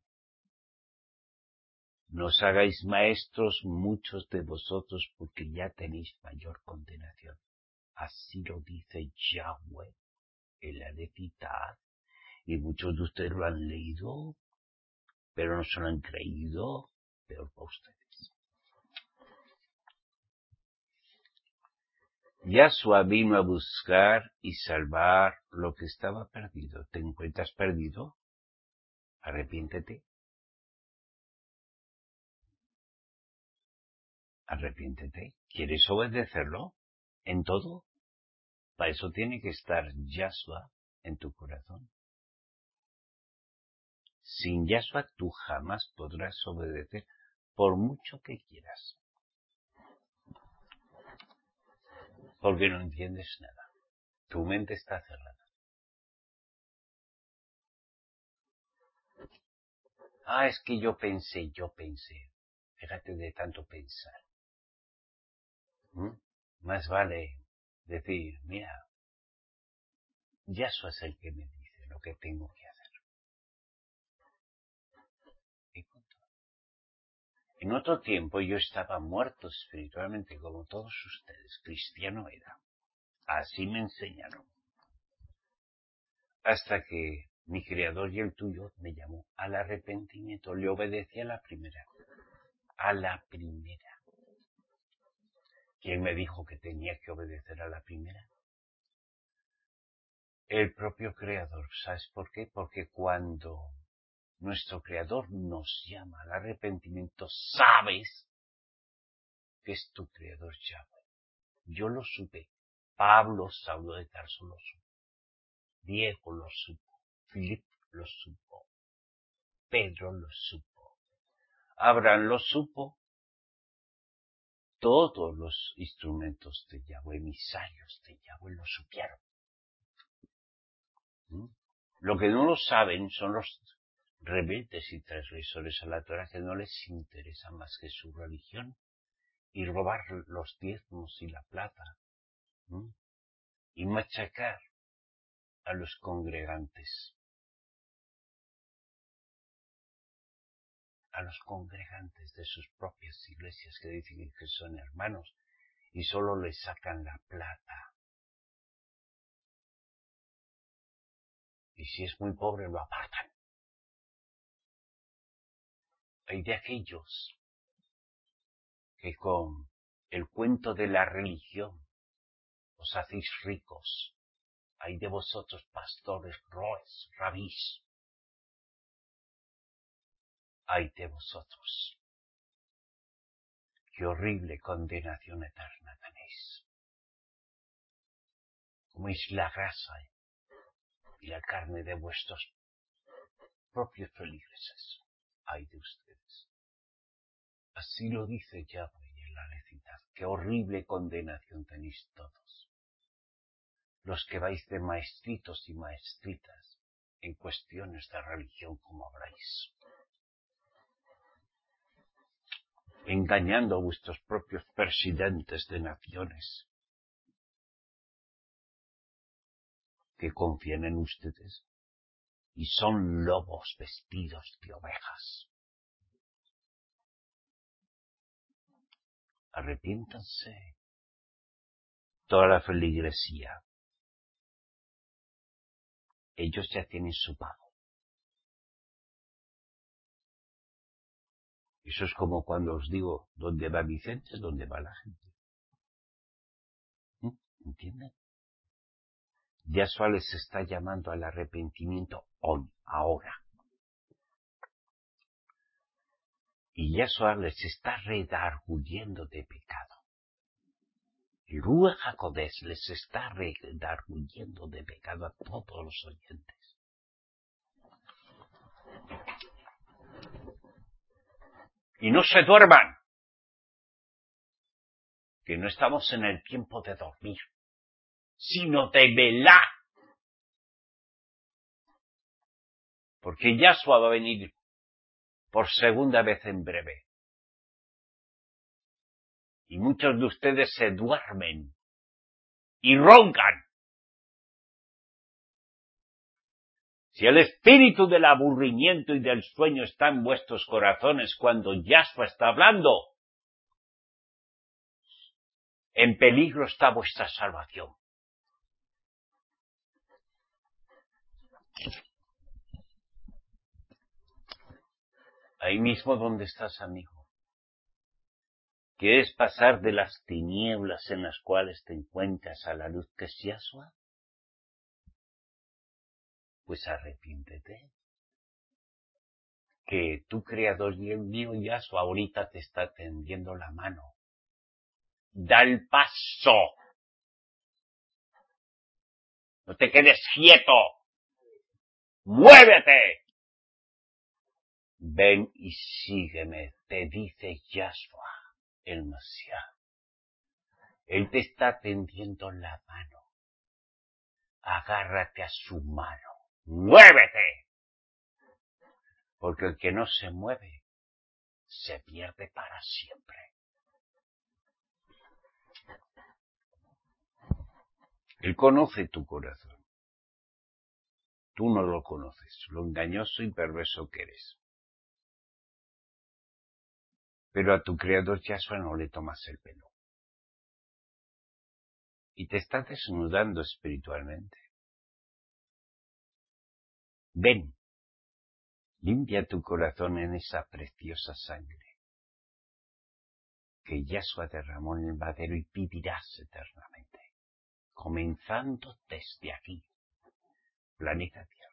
No os hagáis maestros muchos de vosotros porque ya tenéis mayor condenación. Así lo dice Yahweh, el Alepitad, y muchos de ustedes lo han leído, pero no se lo han creído, peor para ustedes. Yahshua vino a buscar y salvar lo que estaba perdido. ¿Te encuentras perdido? Arrepiéntete. Arrepiéntete. ¿Quieres obedecerlo? ¿En todo? Para eso tiene que estar Yahshua en tu corazón. Sin Yahshua tú jamás podrás obedecer por mucho que quieras. Porque no entiendes nada. Tu mente está cerrada. Ah, es que yo pensé. Fíjate de tanto pensar. Más vale decir, mira, Yahshua es el que me dice lo que tengo que hacer. Y punto. En otro tiempo yo estaba muerto espiritualmente como todos ustedes. Cristiano era. Así me enseñaron. Hasta que mi Creador y el tuyo me llamó al arrepentimiento. Le obedecí a la primera. A la primera. ¿Quién me dijo que tenía que obedecer a la primera? El propio Creador. ¿Sabes por qué? Porque cuando nuestro Creador nos llama al arrepentimiento, sabes que es tu Creador Yahweh. Yo lo supe. Pablo, Saulo de Tarso lo supo. Diego lo supo. Filip lo supo. Pedro lo supo. Abraham lo supo. Todos los instrumentos de Yahweh, emisarios de Yahweh, lo supieron. Lo que no lo saben son los rebeldes y transgresores a la Torah, que no les interesa más que su religión y robar los diezmos y la plata y machacar a los congregantes. A los congregantes de sus propias iglesias que dicen que son hermanos y solo les sacan la plata. Y si es muy pobre lo apartan. Hay de aquellos que con el cuento de la religión os hacéis ricos. Hay de vosotros, pastores, roes, rabís. Hay de vosotros. Qué horrible condenación eterna tenéis. Coméis la grasa y la carne de vuestros propios feligreses. Ay de ustedes. Así lo dice Yahweh en la Lecidad. Qué horrible condenación tenéis todos, los que vais de maestritos y maestritas en cuestiones de religión como habláis, engañando a vuestros propios presidentes de naciones que confían en ustedes y son lobos vestidos de ovejas. Arrepiéntanse. Toda la feligresía. Ellos ya tienen su pago. Eso es como cuando os digo, ¿dónde va Vicente? ¿Dónde va la gente? ¿Entienden? Yahshua les está llamando al arrepentimiento hoy, ahora. Y Yahshua les está redarguyendo de pecado. El Ruach HaKodesh les está redarguyendo de pecado a todos los oyentes. Y no se duerman, que no estamos en el tiempo de dormir, sino de velar. Porque Yahshua va a venir por segunda vez en breve. Y muchos de ustedes se duermen y roncan. Si el espíritu del aburrimiento y del sueño está en vuestros corazones cuando Yahshua está hablando, en peligro está vuestra salvación. Ahí mismo donde estás, amigo. ¿Quieres pasar de las tinieblas en las cuales te encuentras a la luz que es Yahshua? Pues arrepiéntete. Que tu Creador y el mío Yahshua ahorita te está tendiendo la mano. Da el paso. No te quedes quieto. ¡Muévete! Ven y sígueme, te dice Yahshua, el Mashiach. Él te está tendiendo la mano. Agárrate a su mano. ¡Muévete! Porque el que no se mueve, se pierde para siempre. Él conoce tu corazón. Tú no lo conoces, lo engañoso y perverso que eres. Pero a tu Creador Yahshua no le tomas el pelo. Y te estás desnudando espiritualmente. Ven, limpia tu corazón en esa preciosa sangre que Yahshua derramó en el madero y vivirás eternamente, comenzando desde aquí, planeta Tierra.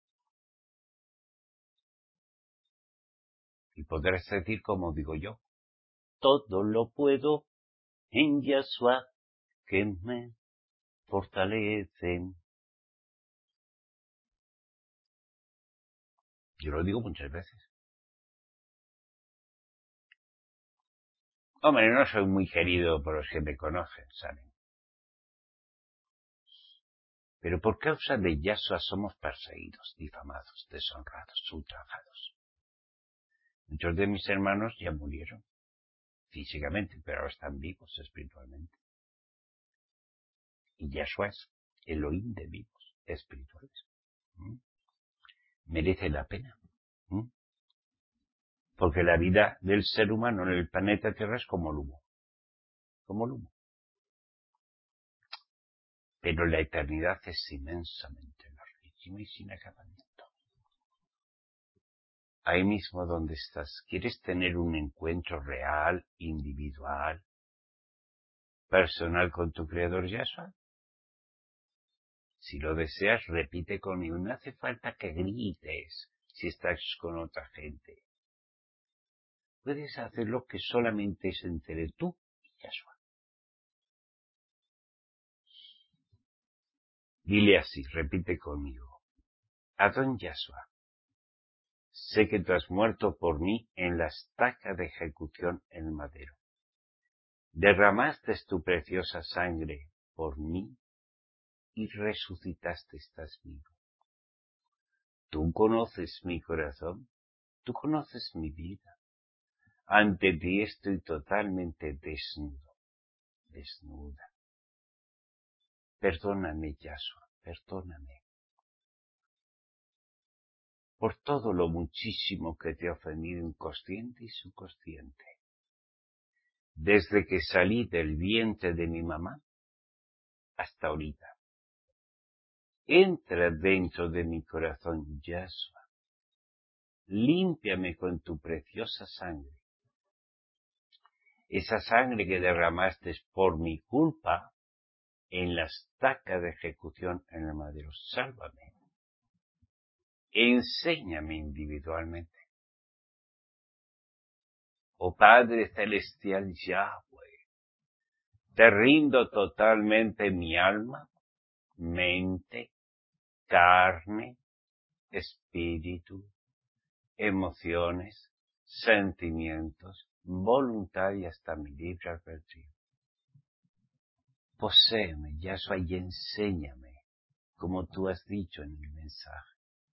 Y podrás decir como digo yo, todo lo puedo en Yahshua que me fortalece. Yo lo digo muchas veces. Hombre, no soy muy querido por los que me conocen, ¿saben? Pero por causa de Yahshua somos perseguidos, difamados, deshonrados, ultrajados. Muchos de mis hermanos ya murieron físicamente, pero ahora están vivos espiritualmente. Y Yahshua es Elohim de vivos espirituales. Merece la pena. Porque la vida del ser humano en el planeta Tierra es como el humo. Como el humo. Pero la eternidad es inmensamente larguísima y sin acabamiento. Ahí mismo donde estás, ¿quieres tener un encuentro real, individual, personal con tu Creador Yahshua? Si lo deseas, repite conmigo. No hace falta que grites si estás con otra gente. Puedes hacer lo que solamente es entre tú y Yahshua. Dile así, repite conmigo. Adón Yahshua, sé que tú has muerto por mí en la estaca de ejecución en el madero. Derramaste tu preciosa sangre por mí y resucitaste, estás vivo. Tú conoces mi corazón, tú conoces mi vida. Ante ti estoy totalmente desnudo, desnuda. Perdóname, Yahshua, perdóname por todo lo muchísimo que te he ofendido inconsciente y subconsciente. Desde que salí del vientre de mi mamá hasta ahorita. Entra dentro de mi corazón, Yahshua. Límpiame con tu preciosa sangre. Esa sangre que derramaste por mi culpa en la estaca de ejecución en el madero. Sálvame. Enséñame individualmente. Oh Padre Celestial Yahweh, te rindo totalmente mi alma, mente, carne, espíritu, emociones, sentimientos, voluntad y hasta mi libre albedrío. Poséeme, Yahshua, y enséñame, como tú has dicho en el mensaje.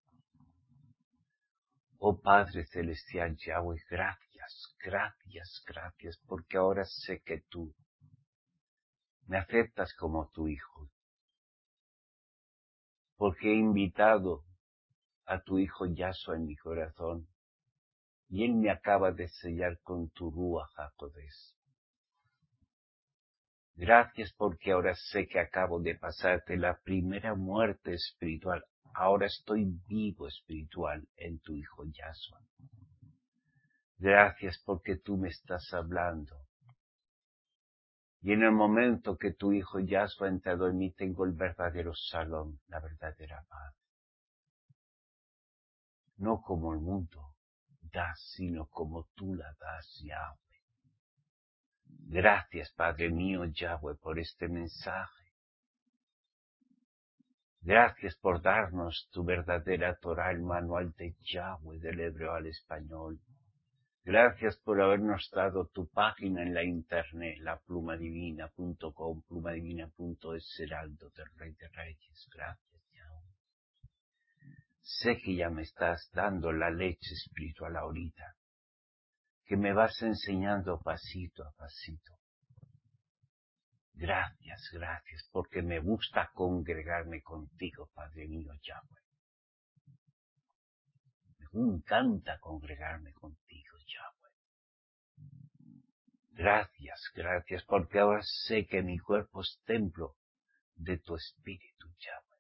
Oh Padre Celestial Yahweh, gracias, gracias, gracias, porque ahora sé que tú me aceptas como tu hijo, porque he invitado a tu hijo Yahshua en mi corazón, y él me acaba de sellar con tu Ruach HaKodesh. Gracias porque ahora sé que acabo de pasarte la primera muerte espiritual. Ahora estoy vivo espiritual en tu hijo Yahshua. Gracias porque tú me estás hablando. Y en el momento que tu hijo Yahshua ha entrado en mí, tengo el verdadero salón, la verdadera paz. No como el mundo da, sino como tú la das, Yahweh. Gracias, Padre mío, Yahweh, por este mensaje. Gracias por darnos tu verdadera Torah, el manual de Yahweh, del hebreo al español. Gracias por habernos dado tu página en la internet, laplumadivina.com, plumadivina.es, heraldo del Rey de Reyes. Gracias, Yahweh. Sé que ya me estás dando la leche espiritual ahorita, que me vas enseñando pasito a pasito. Gracias, gracias, porque me gusta congregarme contigo, Padre mío, Yahweh. Me encanta congregarme contigo, Yahweh. Gracias, gracias, porque ahora sé que mi cuerpo es templo de tu espíritu, Yahweh.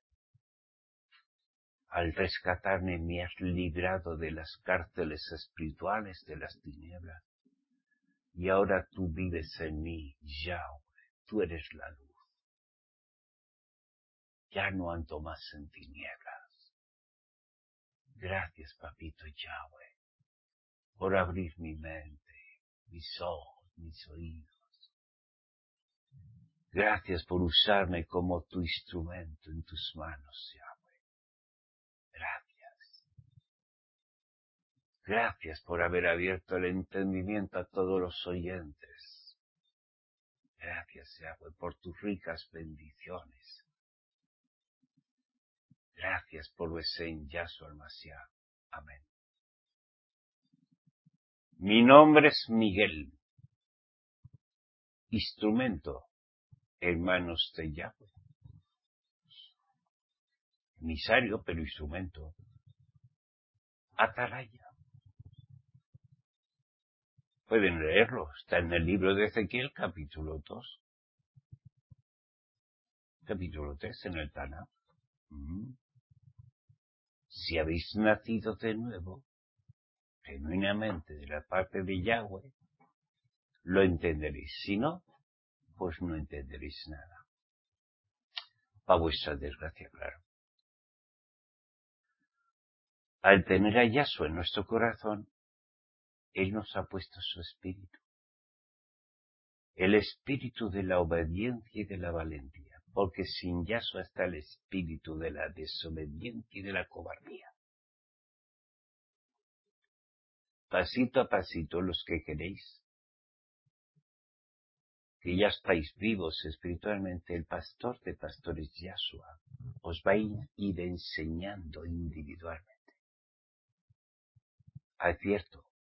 Al rescatarme me has librado de las cárceles espirituales de las tinieblas. Y ahora tú vives en mí, Yahweh. Tú eres la luz. Ya no ando más en tinieblas. Gracias, papito Yahweh, por abrir mi mente, mis ojos, mis oídos. Gracias por usarme como tu instrumento en tus manos, Yahweh. Gracias. Gracias por haber abierto el entendimiento a todos los oyentes. Gracias, Yahweh, por tus ricas bendiciones. Gracias por Besen Yahshua el-Mashiach. Amén. Mi nombre es Miguel, instrumento en manos de Yahweh. Emisario, pero instrumento. Atalaya. Pueden leerlo, está en el libro de Ezequiel, capítulo 2. Capítulo 3 en el Tanakh. Si habéis nacido de nuevo, genuinamente de la parte de Yahweh, lo entenderéis. Si no, pues no entenderéis nada. Para vuestra desgracia, claro. Al tener a Yahshua en nuestro corazón, Él nos ha puesto su espíritu. El espíritu de la obediencia y de la valentía. Porque sin Yahshua está el espíritu de la desobediencia y de la cobardía. pasito a pasito, los que queréis, que ya estáis vivos espiritualmente, el pastor de pastores Yahshua os va a ir enseñando individualmente. Advierto,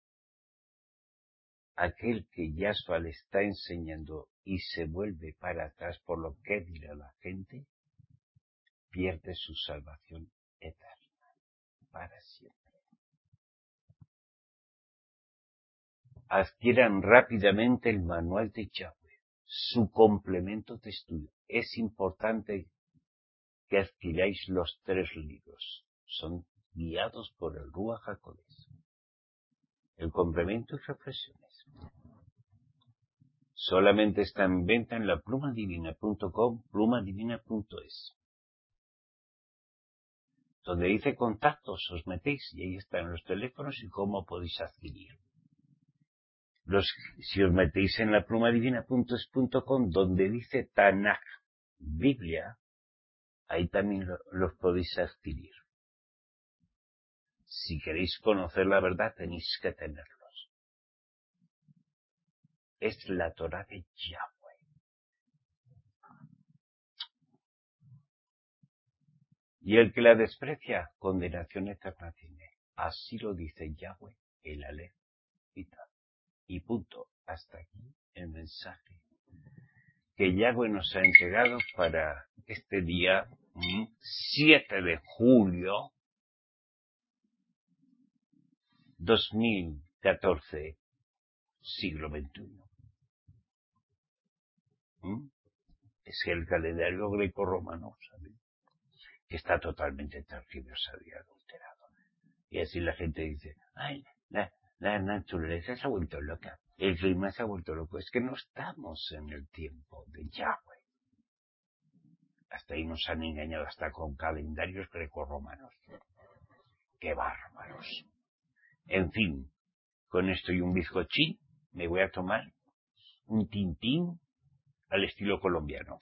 aquel que Yahshua le está enseñando y se vuelve para atrás por lo que dirá la gente, pierde su salvación eterna, para siempre. Adquieran rápidamente el manual de Yahweh, su complemento de estudio. Es importante que adquiráis los 3 libros. Son guiados por el Ruach HaKodesh. El complemento y reflexiones. Solamente está en venta en la plumadivina.com, plumadivina.es. Donde dice contactos, os metéis y ahí están los teléfonos y cómo podéis adquirir. Si os metéis en la plumadivina.es.com, donde dice Tanaj, Biblia, ahí también los podéis adquirir. Si queréis conocer la verdad, tenéis que tenerlos. Es la Torá de Yahweh. Y el que la desprecia, condenación eterna tiene. Así lo dice Yahweh, el Aleph y Tav. Y punto. Hasta aquí el mensaje que Yahweh nos ha entregado para este día 7 de julio 2014, siglo XXI. Es el calendario greco-romano, ¿sabes? Que está totalmente tergiversado y adulterado. Y así la gente dice, ay, la naturaleza se ha vuelto loca, el clima se ha vuelto loco. Es que no estamos en el tiempo de Yahweh. Hasta ahí nos han engañado hasta con calendarios greco-romanos. ¡Qué bárbaros! En fin, con esto y un bizcochín me voy a tomar un tintín al estilo colombiano.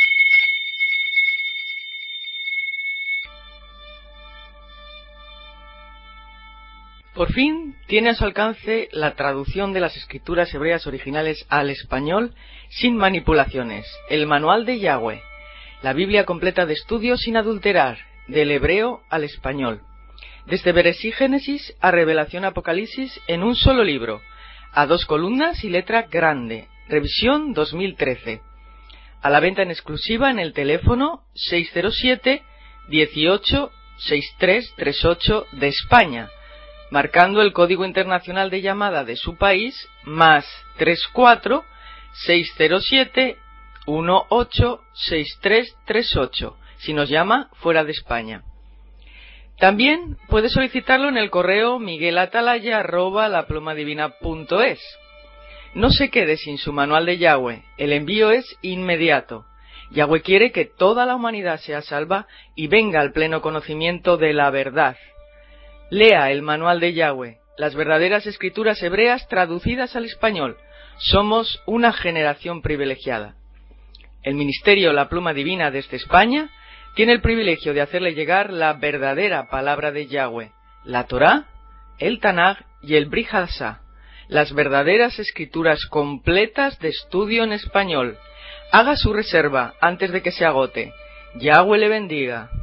Por fin tiene a su alcance la traducción de las escrituras hebreas originales al español sin manipulaciones, el Manual de Yahweh, la Biblia completa de estudio sin adulterar, del hebreo al español, desde Bereshit Génesis a Revelación Apocalipsis en un solo libro, a 2 columnas y letra grande, revisión 2013, a la venta en exclusiva en el teléfono 607 18 6338 de España, marcando el código internacional de llamada de su país, más 34 607 18 6338, si nos llama fuera de España. También puede solicitarlo en el correo miguelatalaya@laplumadivina.es. No se quede sin su manual de Yahweh, el envío es inmediato. Yahweh quiere que toda la humanidad sea salva y venga al pleno conocimiento de la verdad. Lea el manual de Yahweh, las verdaderas escrituras hebreas traducidas al español. Somos una generación privilegiada. El Ministerio La Pluma Divina desde España tiene el privilegio de hacerle llegar la verdadera palabra de Yahweh, la Torá, el Tanaj y el Brit Hadashah, las verdaderas escrituras completas de estudio en español. Haga su reserva antes de que se agote. Yahweh le bendiga.